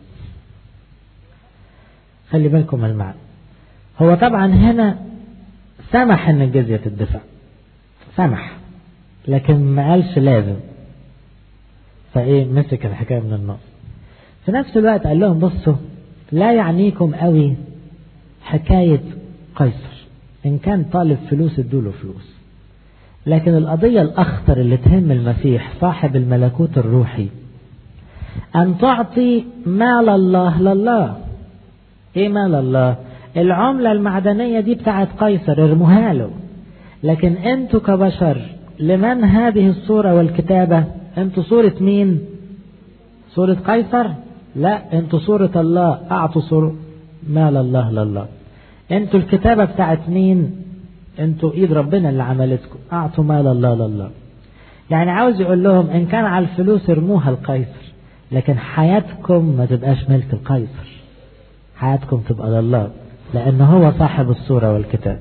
خلي بالكم المعنى. هو طبعا هنا سمح ان الجزية تدفع، سمح، لكن ما قالش لازم. فايه مسك الحكاية من النص. في نفس الوقت قال لهم بصوا، لا يعنيكم قوي حكاية قيصر، ان كان طالب فلوس ادوله فلوس، لكن القضية الأخطر اللي تهم المسيح صاحب الملكوت الروحي أن تعطي مال الله لله. إيه مال الله؟ العملة المعدنية دي بتاعت قيصر، ارموها له. لكن أنتوا كبشر لمن هذه الصورة والكتابة؟ أنتوا صورة مين؟ صورة قيصر؟ لا، أنتوا صورة الله، أعطوا صورة مال الله لله. أنتوا الكتابة بتاعت مين؟ أنتوا إيد ربنا اللي عملتكم، أعطوا مال الله لله. يعني عاوز يقول لهم إن كان على الفلوس ارموها القيصر، لكن حياتكم ما تبقاش ملك القيصر، حياتكم تبقى لله، لأنه هو صاحب الصورة والكتاب.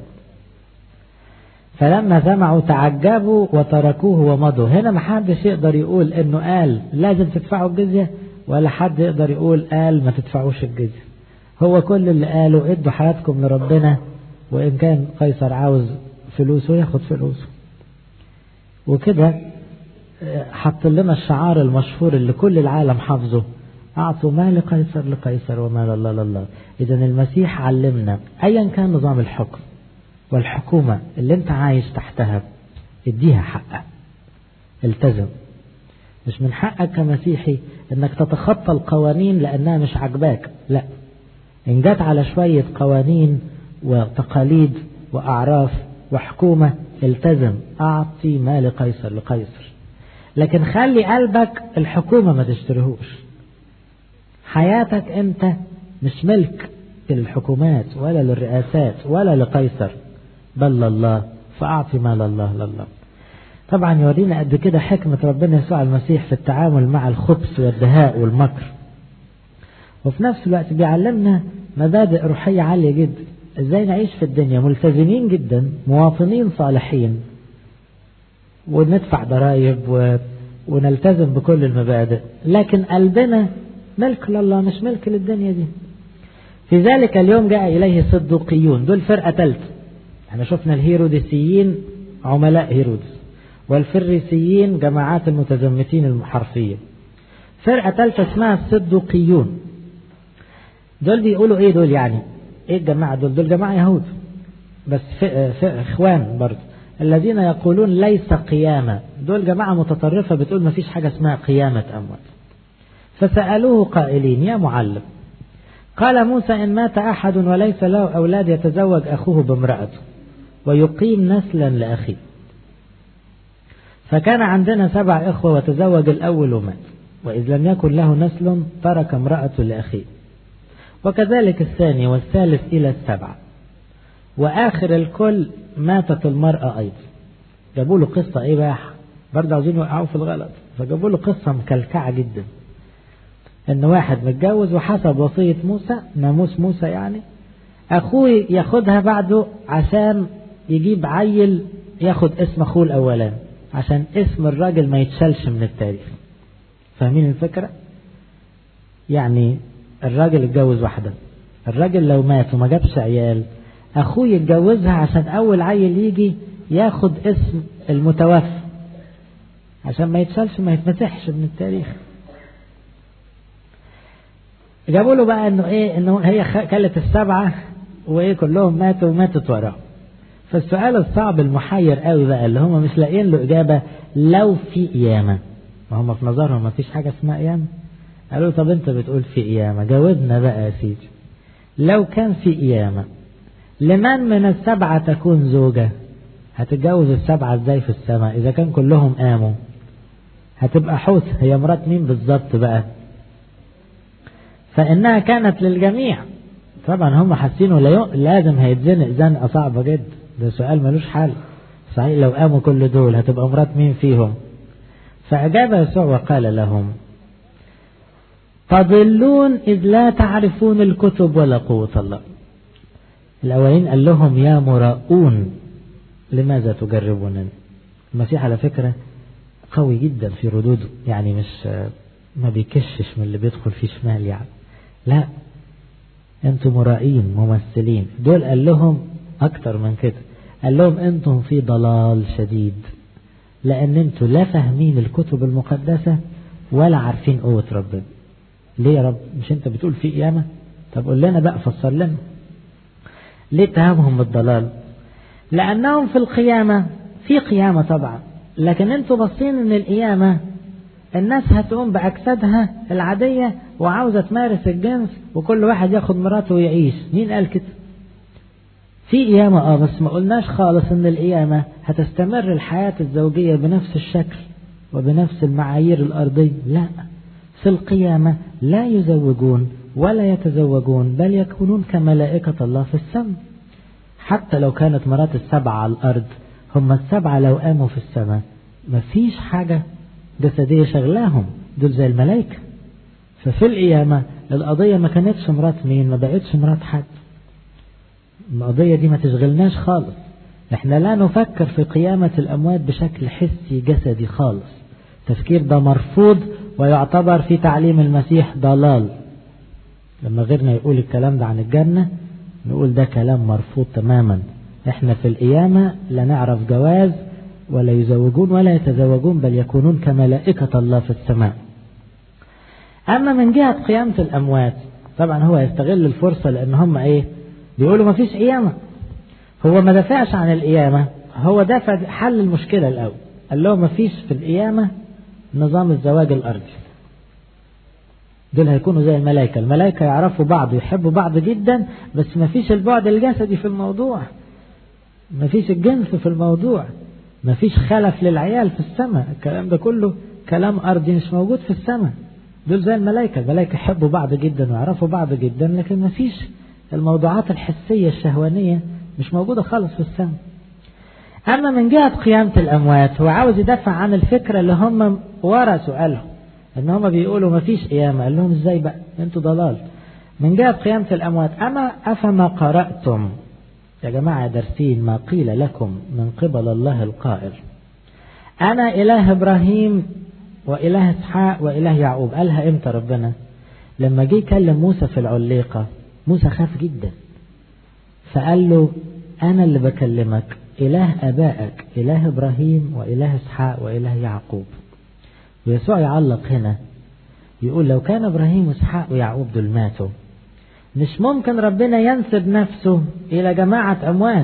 فلما سمعوا تعجبوا وتركوه ومضوا. هنا ما حدش يقدر يقول إنه قال لازم تدفعوا الجزية، ولا حد يقدر يقول قال ما تدفعوش الجزية. هو كل اللي قالوا ادوا حياتكم لربنا، وإن كان قيصر عاوز فلوسه ياخد فلوسه. وكده حط لنا الشعار المشهور اللي كل العالم حافظه: أعطوا ما لقيصر لقيصر وما لله لله. إذا المسيح علمنا أيا كان نظام الحكم والحكومة اللي انت عايش تحتها، اديها حقها، التزم. مش من حقك كمسيحي انك تتخطى القوانين لأنها مش عجباك، لا، إن جات على شوية قوانين وتقاليد وأعراف وحكومة التزم، أعطي ما لقيصر لقيصر. لكن خلي قلبك الحكومة ما تشتريهوش. حياتك أنت مش ملك للحكومات ولا للرئاسات ولا لقيصر، بل لله، فأعطي ما لله لله. طبعا يورينا قد كده حكمة ربنا يسوع المسيح في التعامل مع الخبث والدهاء والمكر، وفي نفس الوقت بيعلمنا مبادئ روحية عالية جدا. ازاي نعيش في الدنيا ملتزمين جدا، مواطنين صالحين، وندفع ضرائب ونلتزم بكل المبادئ، لكن قلبنا ملك لله مش ملك للدنيا دي. في ذلك اليوم جاء إليه صدوقيون، دول فرقة ثالثة. احنا شفنا الهيروديسيين عملاء هيرودس، والفريسيين جماعات المتزمتين المحرفية. فرقة ثالثة اسمها الصدوقيون. دول بيقولوا ايه؟ دول يعني ايه الجماعة دول جماعة يهود بس اخوان برضه، الذين يقولون ليس قيامة. دول جماعة متطرفة بتقول ما فيش حاجة اسمها قيامة أموات. فسألوه قائلين: يا معلم، قال موسى إن مات أحد وليس له أولاد يتزوج أخوه بامرأته ويقيم نسلا لأخيه. فكان عندنا 7 إخوة وتزوج الأول ومات، وإذ لم يكن له نسل ترك امرأته لأخيه، وكذلك الثاني والثالث إلى 7، وآخر الكل ماتت المرأة أيضا. جابوا له قصة إيه بقى؟ برضه عاوزين يوقعوا في الغلط، فجابوا له قصة مكلكعة جدا. إن واحد متجوز وحسب وصية موسى، ناموس موسى يعني، أخوه ياخدها بعده عشان يجيب عيل ياخد اسم أخوه الأولان، عشان اسم الراجل ما يتشالش من التاريخ. فاهمين الفكرة؟ يعني الراجل اتجوز واحدة، الراجل لو مات وما جابش عيال، أخوه يتجوزها عشان أول عيل يجي ياخد اسم المتوفى، عشان ما يتشالش ما يتمسحش من التاريخ. جابوا له بقى انه ايه، انه هي كلت 7 وايه كلهم ماتوا وماتت وراه. فالسؤال الصعب المحير قوي بقى اللي هم مش لاقيين له اجابة: لو في قيامة ما هم في نظرهم ما فيش حاجة اسمها قيامة. قالوا طب انت بتقول في قيامة، جاوبنا بقى يا سيدي، لو كان في قيامة لمن من السبعة تكون زوجة؟ هتتجوز السبعة ازاي في السماء إذا كان كلهم قاموا؟ هتبقى حوت، هي مرات مين بالظبط بقى؟ فإنها كانت للجميع. طبعا هم حاسينه لازم هيتزنق زنقة صعبة جدا، ده سؤال ملوش حل. صحيح لو قاموا كل دول هتبقى مرات مين فيهم؟ فأجاب يسوع وقال لهم تضلون إذ لا تعرفون الكتب ولا قوة الله. الأولين قال لهم يا مراؤون لماذا تجربونني؟ المسيح على فكرة قوي جدا في ردوده، يعني مش ما بيكشش من اللي بيدخل فيه شمال يعني، لا، انتم مرائين ممثلين. دول قال لهم اكتر من كده، قال لهم انتم في ضلال شديد، لان انتم لا فاهمين الكتب المقدسة ولا عارفين قوة ربنا. ليه يا رب؟ مش انت بتقول في قيامة؟ طب قول لنا بقى، فسر لنا ليه اتهمهم بالضلال. لانهم في القيامة، في قيامة طبعا، لكن انتوا باصين ان القيامة الناس هتقوم بأجسادها العادية وعاوزة تمارس الجنس وكل واحد ياخد مراته ويعيش. مين قال كده؟ في قيامة بس ما قلناش خالص ان القيامة هتستمر الحياة الزوجية بنفس الشكل وبنفس المعايير الأرضية. لا، في القيامة لا يزوجون ولا يتزوجون، بل يكونون كملائكة الله في السماء. حتى لو كانت مرات السبعة على الأرض، هم السبعة لو قاموا في السماء مفيش حاجة جسدية شغلاهم، دول زي الملائكة. ففي القيامة القضية ما كانتش مرات مين، ما بقتش مرات حد. القضية دي ما تشغلناش خالص. احنا لا نفكر في قيامة الأموات بشكل حسي جسدي خالص. التفكير ده مرفوض ويعتبر في تعليم المسيح ضلال. لما غيرنا يقول الكلام ده عن الجنة نقول ده كلام مرفوض تماما. احنا في القيامة لا نعرف جواز ولا يزوجون ولا يتزوجون، بل يكونون كملائكة الله في السماء. أما من جهة قيامة الأموات، طبعا هو يستغل الفرصة لأن هم بيقولوا ما فيش قيامة. هو ما دافعش عن القيامة، هو دافع حل المشكلة الأول. قال لهم ما فيش في القيامة نظام الزواج الأرضي، دول هيكونوا زي الملائكة. الملائكة يعرفوا بعض ويحبوا بعض جدا، بس ما فيش البعد الجسدي في الموضوع، ما فيش الجنس في الموضوع، ما فيش خلف للعيال في السماء. الكلام ده كله كلام أرضي مش موجود في السماء. دول زي الملائكة، الملائكة يحبوا بعض جدا ويعرفوا بعض جدا، لكن ما فيش الموضوعات الحسية الشهوانية مش موجودة خالص في السماء. أما من جهة قيامة الأموات، هو عاوز يدافع عن الفكرة اللي هم ورا سؤالهم، ان هم بيقولوا ما فيش قيامة. قال لهم ازاي بقى، انتوا ضلال. من جهة قيامة الأموات، أفما قرأتم يا جماعة دارسين ما قيل لكم من قبل الله القائل أنا إله إبراهيم وإله إسحاق وإله يعقوب؟ قالها إمتى ربنا؟ لما جه يكلم موسى في العليقة، موسى خاف جدا، فقال له أنا اللي بكلمك إله أبائك، إله إبراهيم وإله إسحاق وإله يعقوب. ويسوع يعلق هنا يقول لو كان إبراهيم وإسحاق ويعقوب دول ماتوا، مش ممكن ربنا ينسب نفسه إلى جماعة أموات.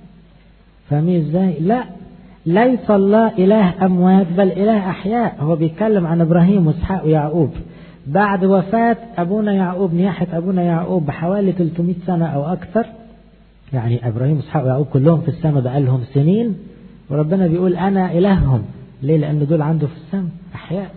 فاهمين إزاي؟ لا، ليس الله إله أموات بل إله أحياء. هو بيتكلم عن إبراهيم وإسحاق ويعقوب بعد وفاة أبونا يعقوب، نياحة أبونا يعقوب بحوالي 300 سنة أو أكثر. يعني إبراهيم وإسحاق ويعقوب كلهم في السماء بقالهم سنين، وربنا بيقول أنا إلههم. ليه؟ لأن دول عنده في السماء أحياء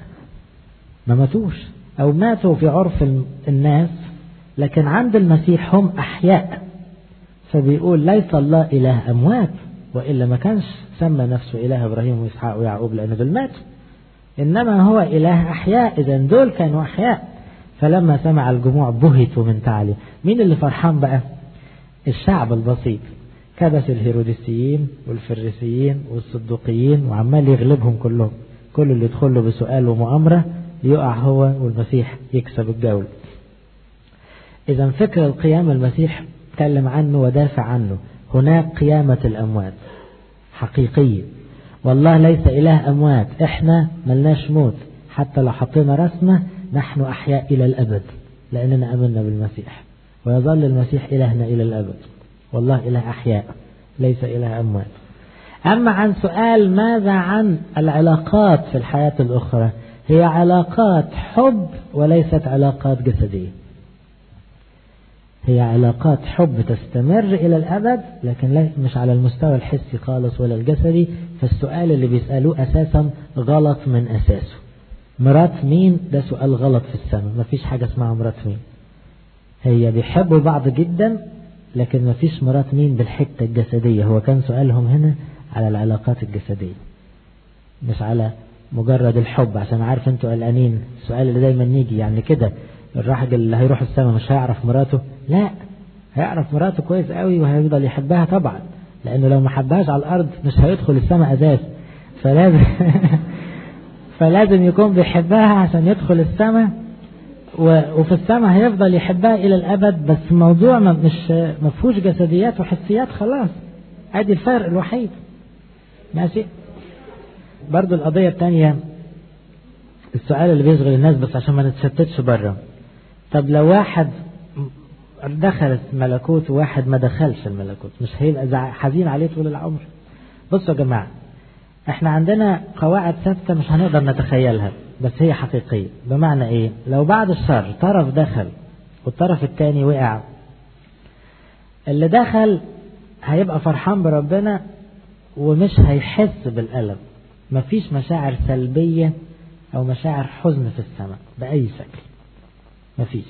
ما ماتوش، أو ماتوا في عرف الناس، لكن عند المسيح هم أحياء. فبيقول ليس الله إله أموات، وإلا ما كانش سمى نفسه إله إبراهيم وإسحاق ويعقوب لأن دول ماتوا، إنما هو إله أحياء. إذن دول كانوا أحياء. فلما سمع الجموع بهتوا من تعالي. مين اللي فرحان بقى؟ الشعب البسيط. كبس الهيروديسيين والفريسيين والصدوقيين وعمال يغلبهم كلهم، كل اللي يدخل له بسؤال ومؤامرة يقع هو والمسيح يكسب الجولة. إذا فكر القيامة المسيح تكلم عنه ودافع عنه. هناك قيامة الأموات حقيقية، والله ليس إله أموات. إحنا ملناش موت، حتى لو حطينا رسمة نحن أحياء إلى الأبد لأننا أمنا بالمسيح، ويظل المسيح إلهنا إلى الأبد. والله إله أحياء ليس إله أموات. أما عن سؤال ماذا عن العلاقات في الحياة الأخرى، هي علاقات حب وليست علاقات جسدية. هي علاقات حب تستمر إلى الأبد، لكن مش على المستوى الحسي خالص ولا الجسدي. فالسؤال اللي بيسألوه أساسا غلط من أساسه. مرات مين؟ ده سؤال غلط في السماء. مفيش حاجة اسمها مرات مين. هي بيحبوا بعض جدا، لكن مفيش مرات مين بالحتة الجسدية. هو كان سؤالهم هنا على العلاقات الجسدية، مش على مجرد الحب. عشان عارف انتوا قلقانين السؤال اللي دايما نيجي يعني كده، الراجل اللي هيروح السماء مش هيعرف مراته؟ لا، هيعرف مراته كويس قوي وهيفضل يحبها طبعا، لانه لو ما حبهاش على الارض مش هيدخل السماء اساس. فلازم فلازم يكون بيحبها عشان يدخل السماء، وفي السماء هيفضل يحبها الى الابد. بس الموضوع مش مفهوش جسديات وحسيات خلاص. ادي الفرق الوحيد. ماشي. برضو القضية الثانية، السؤال اللي بيشغل الناس بس عشان ما نتشتتش بره. طب لو واحد دخل الملكوت وواحد ما دخلش الملكوت، مش هيبقى حزين عليه طول العمر؟ بصوا يا جماعة، احنا عندنا قواعد ثابتة مش هنقدر نتخيلها، بس هي حقيقية. بمعنى ايه؟ لو بعد الشر طرف دخل والطرف الثاني وقع، اللي دخل هيبقى فرحان بربنا ومش هيحس بالألم. مفيش مشاعر سلبية أو مشاعر حزن في السماء بأي شكل، مفيش.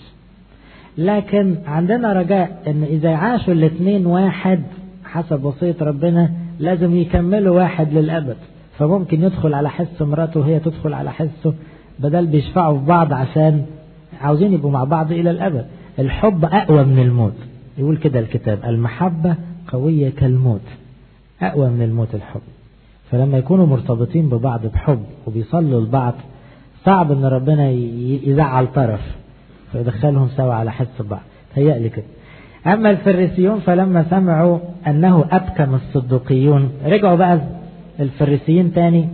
لكن عندنا رجاء إن إذا عاشوا الاثنين واحد حسب وصية ربنا لازم يكملوا واحد للأبد. فممكن يدخل على حس مراته وهي تدخل على حسه، بدل بيشفعوا في بعض عشان عاوزين يبقوا مع بعض إلى الأبد. الحب أقوى من الموت، يقول كده الكتاب: المحبة قوية كالموت، أقوى من الموت الحب. فلما يكونوا مرتبطين ببعض بحب وبيصلوا لبعض، صعب ان ربنا يزعل طرف فيدخلهم سوا على حس بعض. تهيألي كده. اما الفريسيون فلما سمعوا انه ابكم الصدوقيون، رجعوا بقى الفريسيين تاني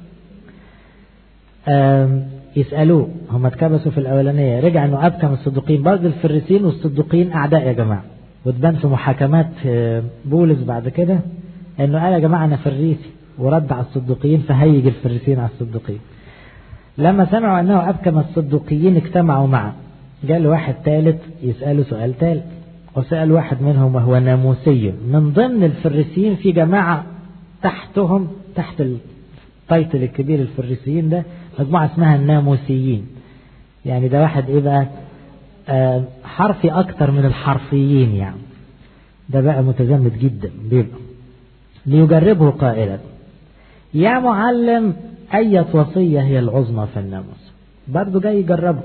يسألوه. هم اتكبسوا في الاولانية، رجع انه ابكم الصدوقيين. برضه الفريسيين والصدوقيين اعداء يا جماعة، وتبان في محاكمات بولس بعد كده انه قال يا جماعة انا فريسي، ورد على الصدوقيين فهيج الفريسيين على الصدوقيين. لما سمعوا انه ابكم الصدوقيين اجتمعوا معه. جاء واحد ثالث يسأله سؤال ثالث، وسأل واحد منهم وهو ناموسي. من ضمن الفريسيين في جماعة تحتهم، تحت التايتل الكبير الفريسيين ده، مجموعة اسمها الناموسيين. يعني ده واحد ايه بقى؟ حرفي اكتر من الحرفيين يعني. ده بقى متزمت جدا. بيبقى ليجربه قائلا: يا معلم، أية وصية هي العظمى في الناموس؟ برضو جاي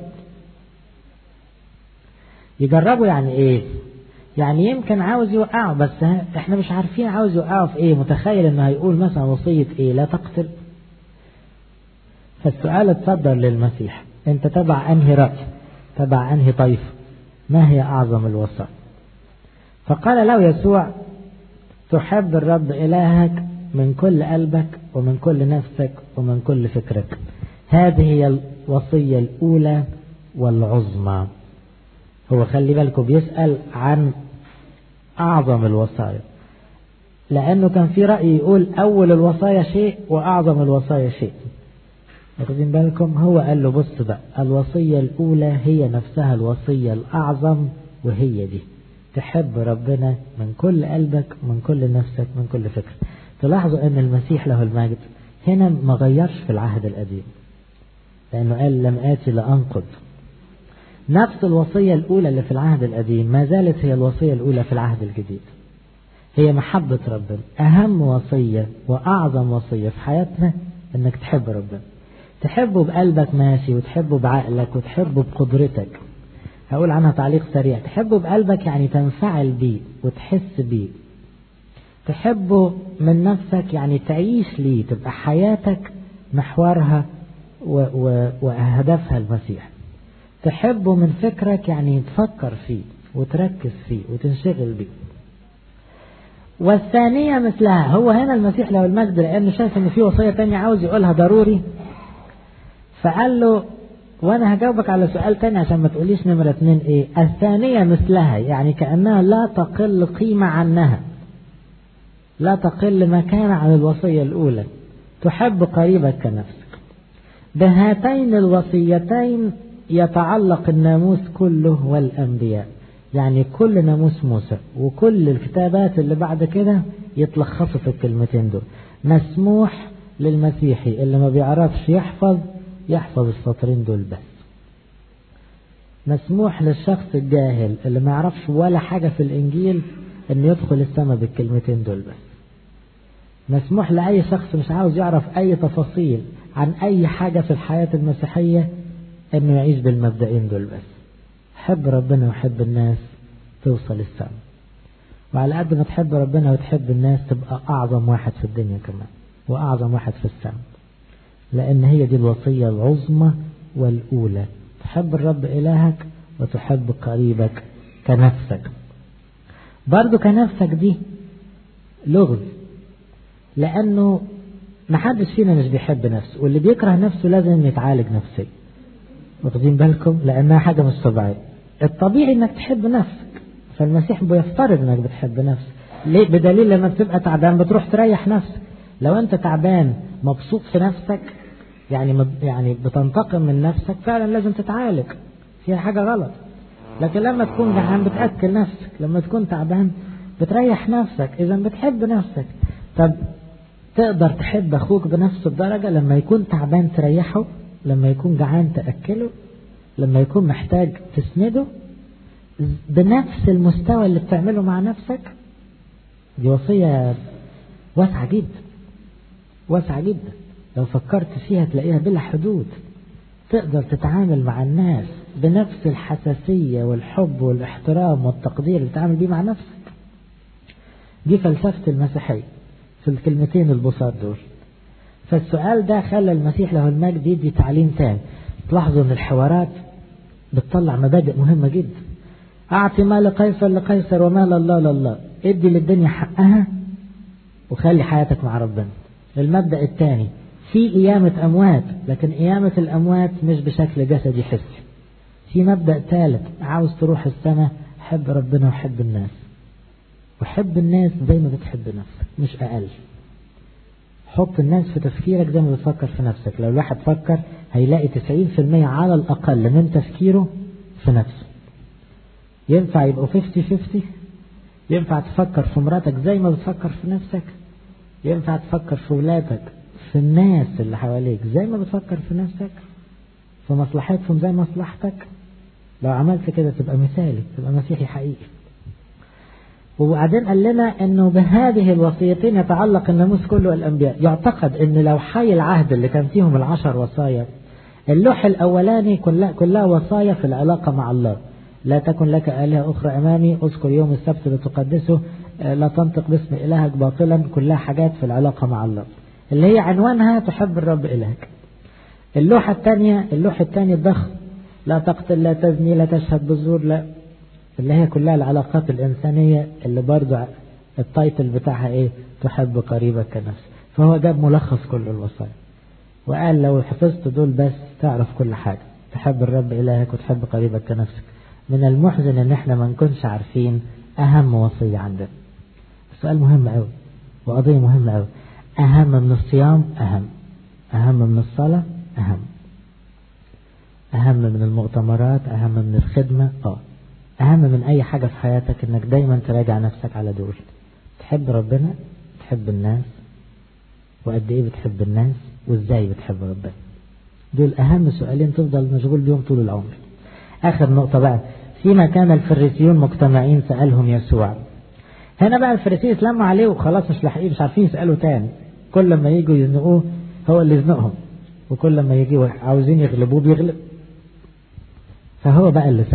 يجربه يعني ايه؟ يعني يمكن عاوز يوقعه، بس احنا مش عارفين عاوز يوقعه في ايه. متخيل انه هيقول مثلا وصية ايه؟ لا تقتل. فالسؤال اتصدر للمسيح: انت تبع انهي رأي؟ تبع انهي طيف؟ ما هي اعظم الوصايا؟ فقال له يسوع: تحب الرب إلهك من كل قلبك ومن كل نفسك ومن كل فكرك. هذه هي الوصية الأولى والعظمى. هو خلي بالكم بيسأل عن أعظم الوصايا، لأنه كان في رأي يقول أول الوصايا شيء وأعظم الوصايا شيء. واخدين بالكم؟ هو قال له بص بقى، الوصية الأولى هي نفسها الوصية الأعظم، وهي دي: تحب ربنا من كل قلبك من كل نفسك من كل فكرة. تلاحظوا أن المسيح له المجد هنا ما غيرش في العهد القديم، لأنه قال: لم آتي لأنقض. نفس الوصية الأولى اللي في العهد القديم ما زالت هي الوصية الأولى في العهد الجديد. هي محبة ربنا. أهم وصية وأعظم وصية في حياتنا أنك تحب ربنا. تحبه بقلبك ماشي، وتحبه بعقلك، وتحبه بقدرتك. هقول عنها تعليق سريع. تحبه بقلبك يعني تنفعل بيه وتحس بيه. تحبه من نفسك يعني تعيش ليه، تبقى حياتك محورها وهدفها المسيح. تحبه من فكرك يعني تفكر فيه وتركز فيه وتنشغل بيه. والثانية مثلها. هو هنا المسيح له المجد لأنه شايف ان في وصية تانية عاوز يقولها ضروري، فقال له: وانا هجاوبك على سؤال تاني عشان ما تقوليش نمرة 2 ايه. الثانية مثلها يعني كأنها لا تقل قيمة عنها، لا تقل مكانة عن الوصية الأولى: تحب قريبك كنفسك. بهاتين الوصيتين يتعلق الناموس كله والأنبياء. يعني كل ناموس موسى وكل الكتابات اللي بعد كده يتلخصوا في الكلمتين دول. مسموح للمسيحي اللي ما بيعرفش يحفظ السطرين دول بس. مسموح للشخص الجاهل اللي ما يعرفش ولا حاجة في الإنجيل إنه يدخل السماء بالكلمتين دول بس. مسموح لأي شخص مش عاوز يعرف أي تفاصيل عن أي حاجة في الحياة المسيحية إنه يعيش بالمبدئين دول بس. حب ربنا وحب الناس توصل السماء، وعلى قد ما تحب ربنا وتحب الناس تبقى أعظم واحد في الدنيا كمان وأعظم واحد في السماء، لأن هي دي الوصية العظمى والأولى. تحب الرب إلهك وتحب قريبك كنفسك. برضو كنفسك دي لغز، لأنه محدش فينا مش بيحب نفسه، واللي بيكره نفسه لازم يتعالج نفسيا. واخدين بالكم؟ لأنها حاجة مش طبيعية. الطبيعي انك تحب نفسك، فالمسيح بيفترض انك بتحب نفسك. ليه؟ بدليل لما بتبقى تعبان بتروح تريح نفسك. لو انت تعبان مبسوط في نفسك يعني بتنتقم من نفسك، فعلا لازم تتعالج، فيها حاجة غلط. لكن لما تكون جعان بتأكل نفسك، لما تكون تعبان بتريح نفسك. إذا بتحب نفسك. طب تقدر تحب أخوك بنفس الدرجة؟ لما يكون تعبان تريحه، لما يكون جعان تأكله، لما يكون محتاج تسنده بنفس المستوى اللي بتعمله مع نفسك. دي وصية واسعة جدا، واسعة جدا. لو فكرت فيها تلاقيها بلا حدود. تقدر تتعامل مع الناس بنفس الحساسية والحب والاحترام والتقدير اللي تتعامل بيه مع نفسك. دي فلسفة المسيحية في الكلمتين البساط دول. فالسؤال ده خلى المسيح له المجد يدي تعليم تاني. تلاحظوا ان الحوارات بتطلع مبادئ مهمة جدا. اعطي ما لقيصر لقيصر وما لله لله. ادي للدنيا حقها وخلي حياتك مع ربنا. المبدأ الثاني، في قيامة أموات، لكن قيامة الأموات مش بشكل جسدي حسي. في مبدأ ثالث، عاوز تروح السماء حب ربنا وحب الناس، وحب الناس زي ما بتحب نفسك مش أقل. حط الناس في تفكيرك زي ما بتفكر في نفسك. لو الواحد فكر هيلاقي 90% على الأقل من تفكيره في نفسه. ينفع يبقوا 50-50. ينفع تفكر في مراتك زي ما بتفكر في نفسك، ينفع تفكر في ولادك في الناس اللي حواليك زي ما بتفكر في نفسك، في مصلحتهم زي مصلحتك. لو عملت كده تبقى مثالي، تبقى مسيحي حقيقي. وبعدين قال لنا انه بهذه الوصيتين يتعلق الناموس كله والانبياء. يعتقد ان لو حي العهد اللي كان فيهم 10 وصايا، اللوح الاولاني كلها وصايا في العلاقة مع الله. لا تكن لك آلهة أخرى أمامي، اذكر يوم السبت لتقدسه، لا تنطق باسم إلهك باطلا. كلها حاجات في العلاقة مع الله اللي هي عنوانها تحب الرب إلهك. اللوح الثاني الضخم، لا تقتل، لا تزني، لا تشهد بالزور، لا، اللي هي كلها العلاقات الإنسانية اللي برضو التايتل بتاعها إيه؟ تحب قريبك كنفسك. فهو جاب ملخص كل الوصايا وقال لو حفظت دول بس تعرف كل حاجة. تحب الرب إلهك وتحب قريبك كنفسك. من المحزن ان احنا ما نكونش عارفين اهم وصية عندنا. السؤال مهم قوي وقضية مهمة قوي. اهم من الصيام، اهم من الصلاة، اهم من المؤتمرات، اهم من الخدمة، اهم من اي حاجة في حياتك انك دايما تراجع نفسك على دول. تحب ربنا، تحب الناس، وقد ايه بتحب الناس، وازاي بتحب ربنا. دول اهم سؤالين تفضل مشغول بيهم طول العمر. اخر نقطة بقى، فيما كان الفريسيون مجتمعين سألهم يسوع. هنا بقى الفريسيين اتلموا عليه وخلاص مش لاحقين، مش عارفين يسألوا تاني. كل ما يجوا يزنقوه هو اللي يزنقهم، وكل ما يجوا عاوزين يغلبوه بيغلب. فهو بقى اللي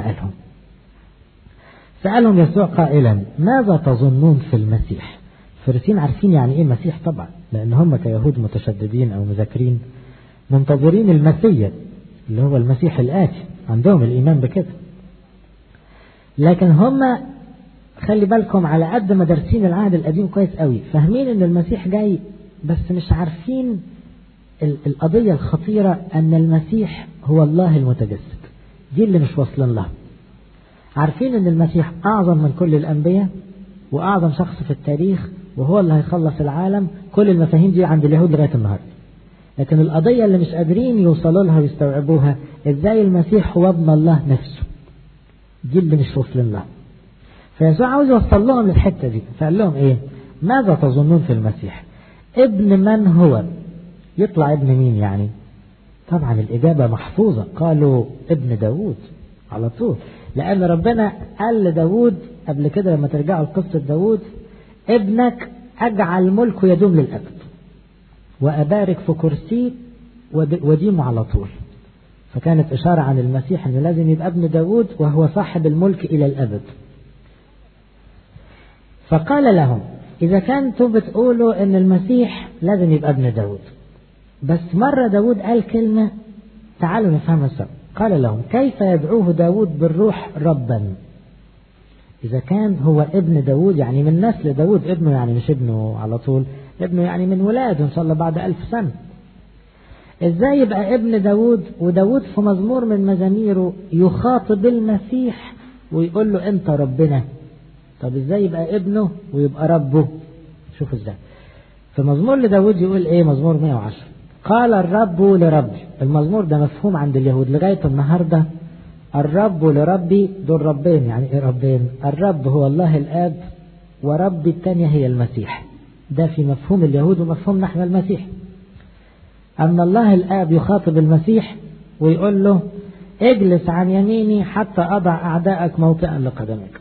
سألهم يسوع قائلا ماذا تظنون في المسيح؟ الفريسيين عارفين يعني ايه مسيح طبعا، لان هم كيهود متشددين او مذاكرين منتظرين المسيح اللي هو المسيح الآتي، عندهم الإيمان بكده. لكن هم خلي بالكم على قد ما دارسين العهد القديم كويس قوي، فاهمين ان المسيح جاي، بس مش عارفين القضية الخطيرة ان المسيح هو الله المتجسد. دي اللي مش واصلين لها. عارفين ان المسيح اعظم من كل الانبياء واعظم شخص في التاريخ، وهو اللي هيخلص العالم. كل المفاهيم دي عند اليهود لغاية النهاردة. لكن القضية اللي مش قادرين يوصلوا لها ويستوعبوها ازاي المسيح هو ابن الله نفسه، دي اللي مش واصلين لها. فيسوع عاوز يوصل لهم للحتة دي، فقال لهم ايه؟ ماذا تظنون في المسيح؟ ابن من هو؟ يطلع ابن مين يعني؟ طبعا الإجابة محفوظة، قالوا ابن داود على طول، لأن ربنا قال لداود قبل كده لما ترجعوا لقصة داود: ابنك أجعل ملكه يدوم للأبد وأبارك في كرسيه وديمه على طول. فكانت إشارة عن المسيح أنه لازم يبقى ابن داود وهو صاحب الملك إلى الأبد. فقال لهم: إذا كنتوا بتقولوا أن المسيح لازم يبقى ابن داود، بس مرة داود قال كلمة تعالوا نفهمها سوا. قال لهم: كيف يدعوه داود بالروح ربا؟ إذا كان هو ابن داود يعني من نسل داود، ابنه يعني مش ابنه على طول، ابنه يعني من ولاده إن شاء الله بعد 1000 سنة. إزاي يبقى ابن داود؟ وداود في مزمور من مزاميره يخاطب المسيح ويقول له أنت ربنا. طب إزاي يبقى ابنه ويبقى ربه؟ شوفوا إزاي. في مزمور لداود يقول إيه؟ مزمور 110: قال الرب لربي. المزمور ده مفهوم عند اليهود لغاية النهاردة. الرب لربي دول ربين. يعني ايه ربين؟ الرب هو الله الآب وربي الثانية هي المسيح. ده في مفهوم اليهود ومفهوم نحن المسيح. أن الله الآب يخاطب المسيح ويقول له: اجلس عن يميني حتى أضع أعداءك موطئا لقدمك.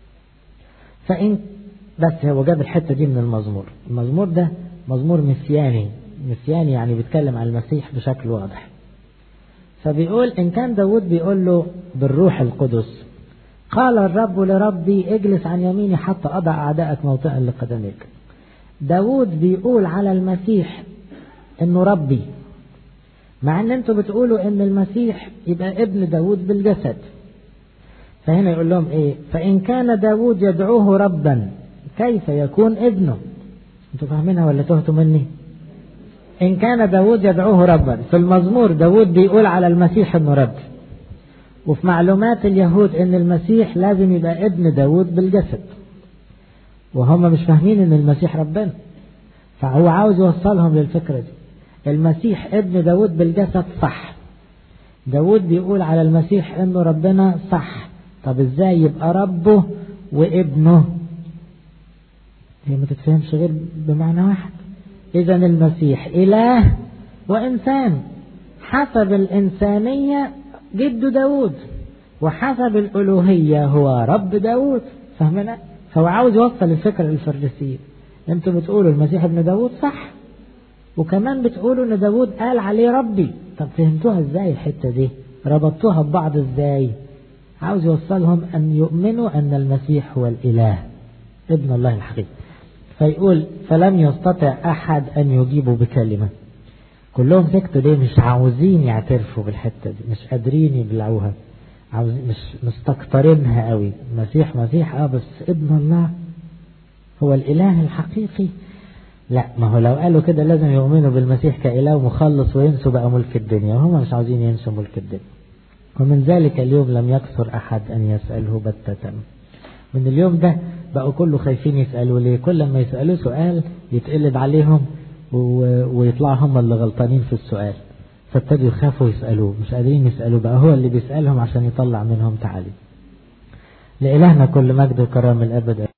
فإن بس هو جاب الحتة دي من المزمور. المزمور ده مزمور مسياني يعني بيتكلم عن المسيح بشكل واضح. فبيقول إن كان داود بيقول له بالروح القدس: قال الرب لربي اجلس عن يميني حتى أضع أعداءك موطئا لقدمك. داود بيقول على المسيح إنه ربي، مع إن أنتوا بتقولوا إن المسيح يبقى ابن داود بالجسد. فهنا يقول لهم إيه؟ فإن كان داود يدعوه ربا كيف يكون ابنه؟ أنتوا فاهمينها ولا تهتوا مني؟ إن كان داود يدعوه ربا، في المزمور داود بيقول على المسيح إنه رب، وفي معلومات اليهود إن المسيح لازم يبقى ابن داود بالجسد، وهم مش فاهمين إن المسيح ربنا. فهو عاوز يوصلهم للفكرة دي. المسيح ابن داود بالجسد صح، داود بيقول على المسيح إنه ربنا صح. طب إزاي يبقى ربه وابنه؟ هي ما تتفهمش غير بمعنى واحد. إذا المسيح إله وإنسان، حسب الإنسانية جد داود، وحسب الألوهية هو رب داود. فهمنا؟ فهو عاوز يوصل الفكرة للفريسيين: انتوا بتقولوا المسيح ابن داود صح، وكمان بتقولوا ان داود قال عليه ربي. طب فهمتوها ازاي الحتة دي؟ ربطوها ببعض ازاي؟ عاوز يوصلهم ان يؤمنوا ان المسيح هو الإله ابن الله الحقيقي. فيقول: فلم يستطع أحد أن يجيبوا بكلمة. كلهم سكتوا ليه؟ مش عاوزين يعترفوا بالحتة دي، مش قادرين يبلعوها، مش مستكترينها قوي. مسيح بس ابن الله هو الإله الحقيقي. لا، ما هو لو قالوا كده لازم يؤمنوا بالمسيح كإله ومخلص وينسوا بقى ملك الدنيا، وهم مش عاوزين ينسوا ملك الدنيا. ومن ذلك اليوم لم يكثر أحد أن يسأله بتة. من اليوم ده بقوا كله خايفين يسألوا. ليه؟ كل ما يسألوا سؤال يتقلب عليهم ويطلعوا هم اللي غلطانين في السؤال، فابتدوا يخافوا يسألوه، مش قادرين يسألوا، بقى هو اللي بيسألهم عشان يطلع منهم تعالي. لإلهنا كل مجد وكرم الأبد.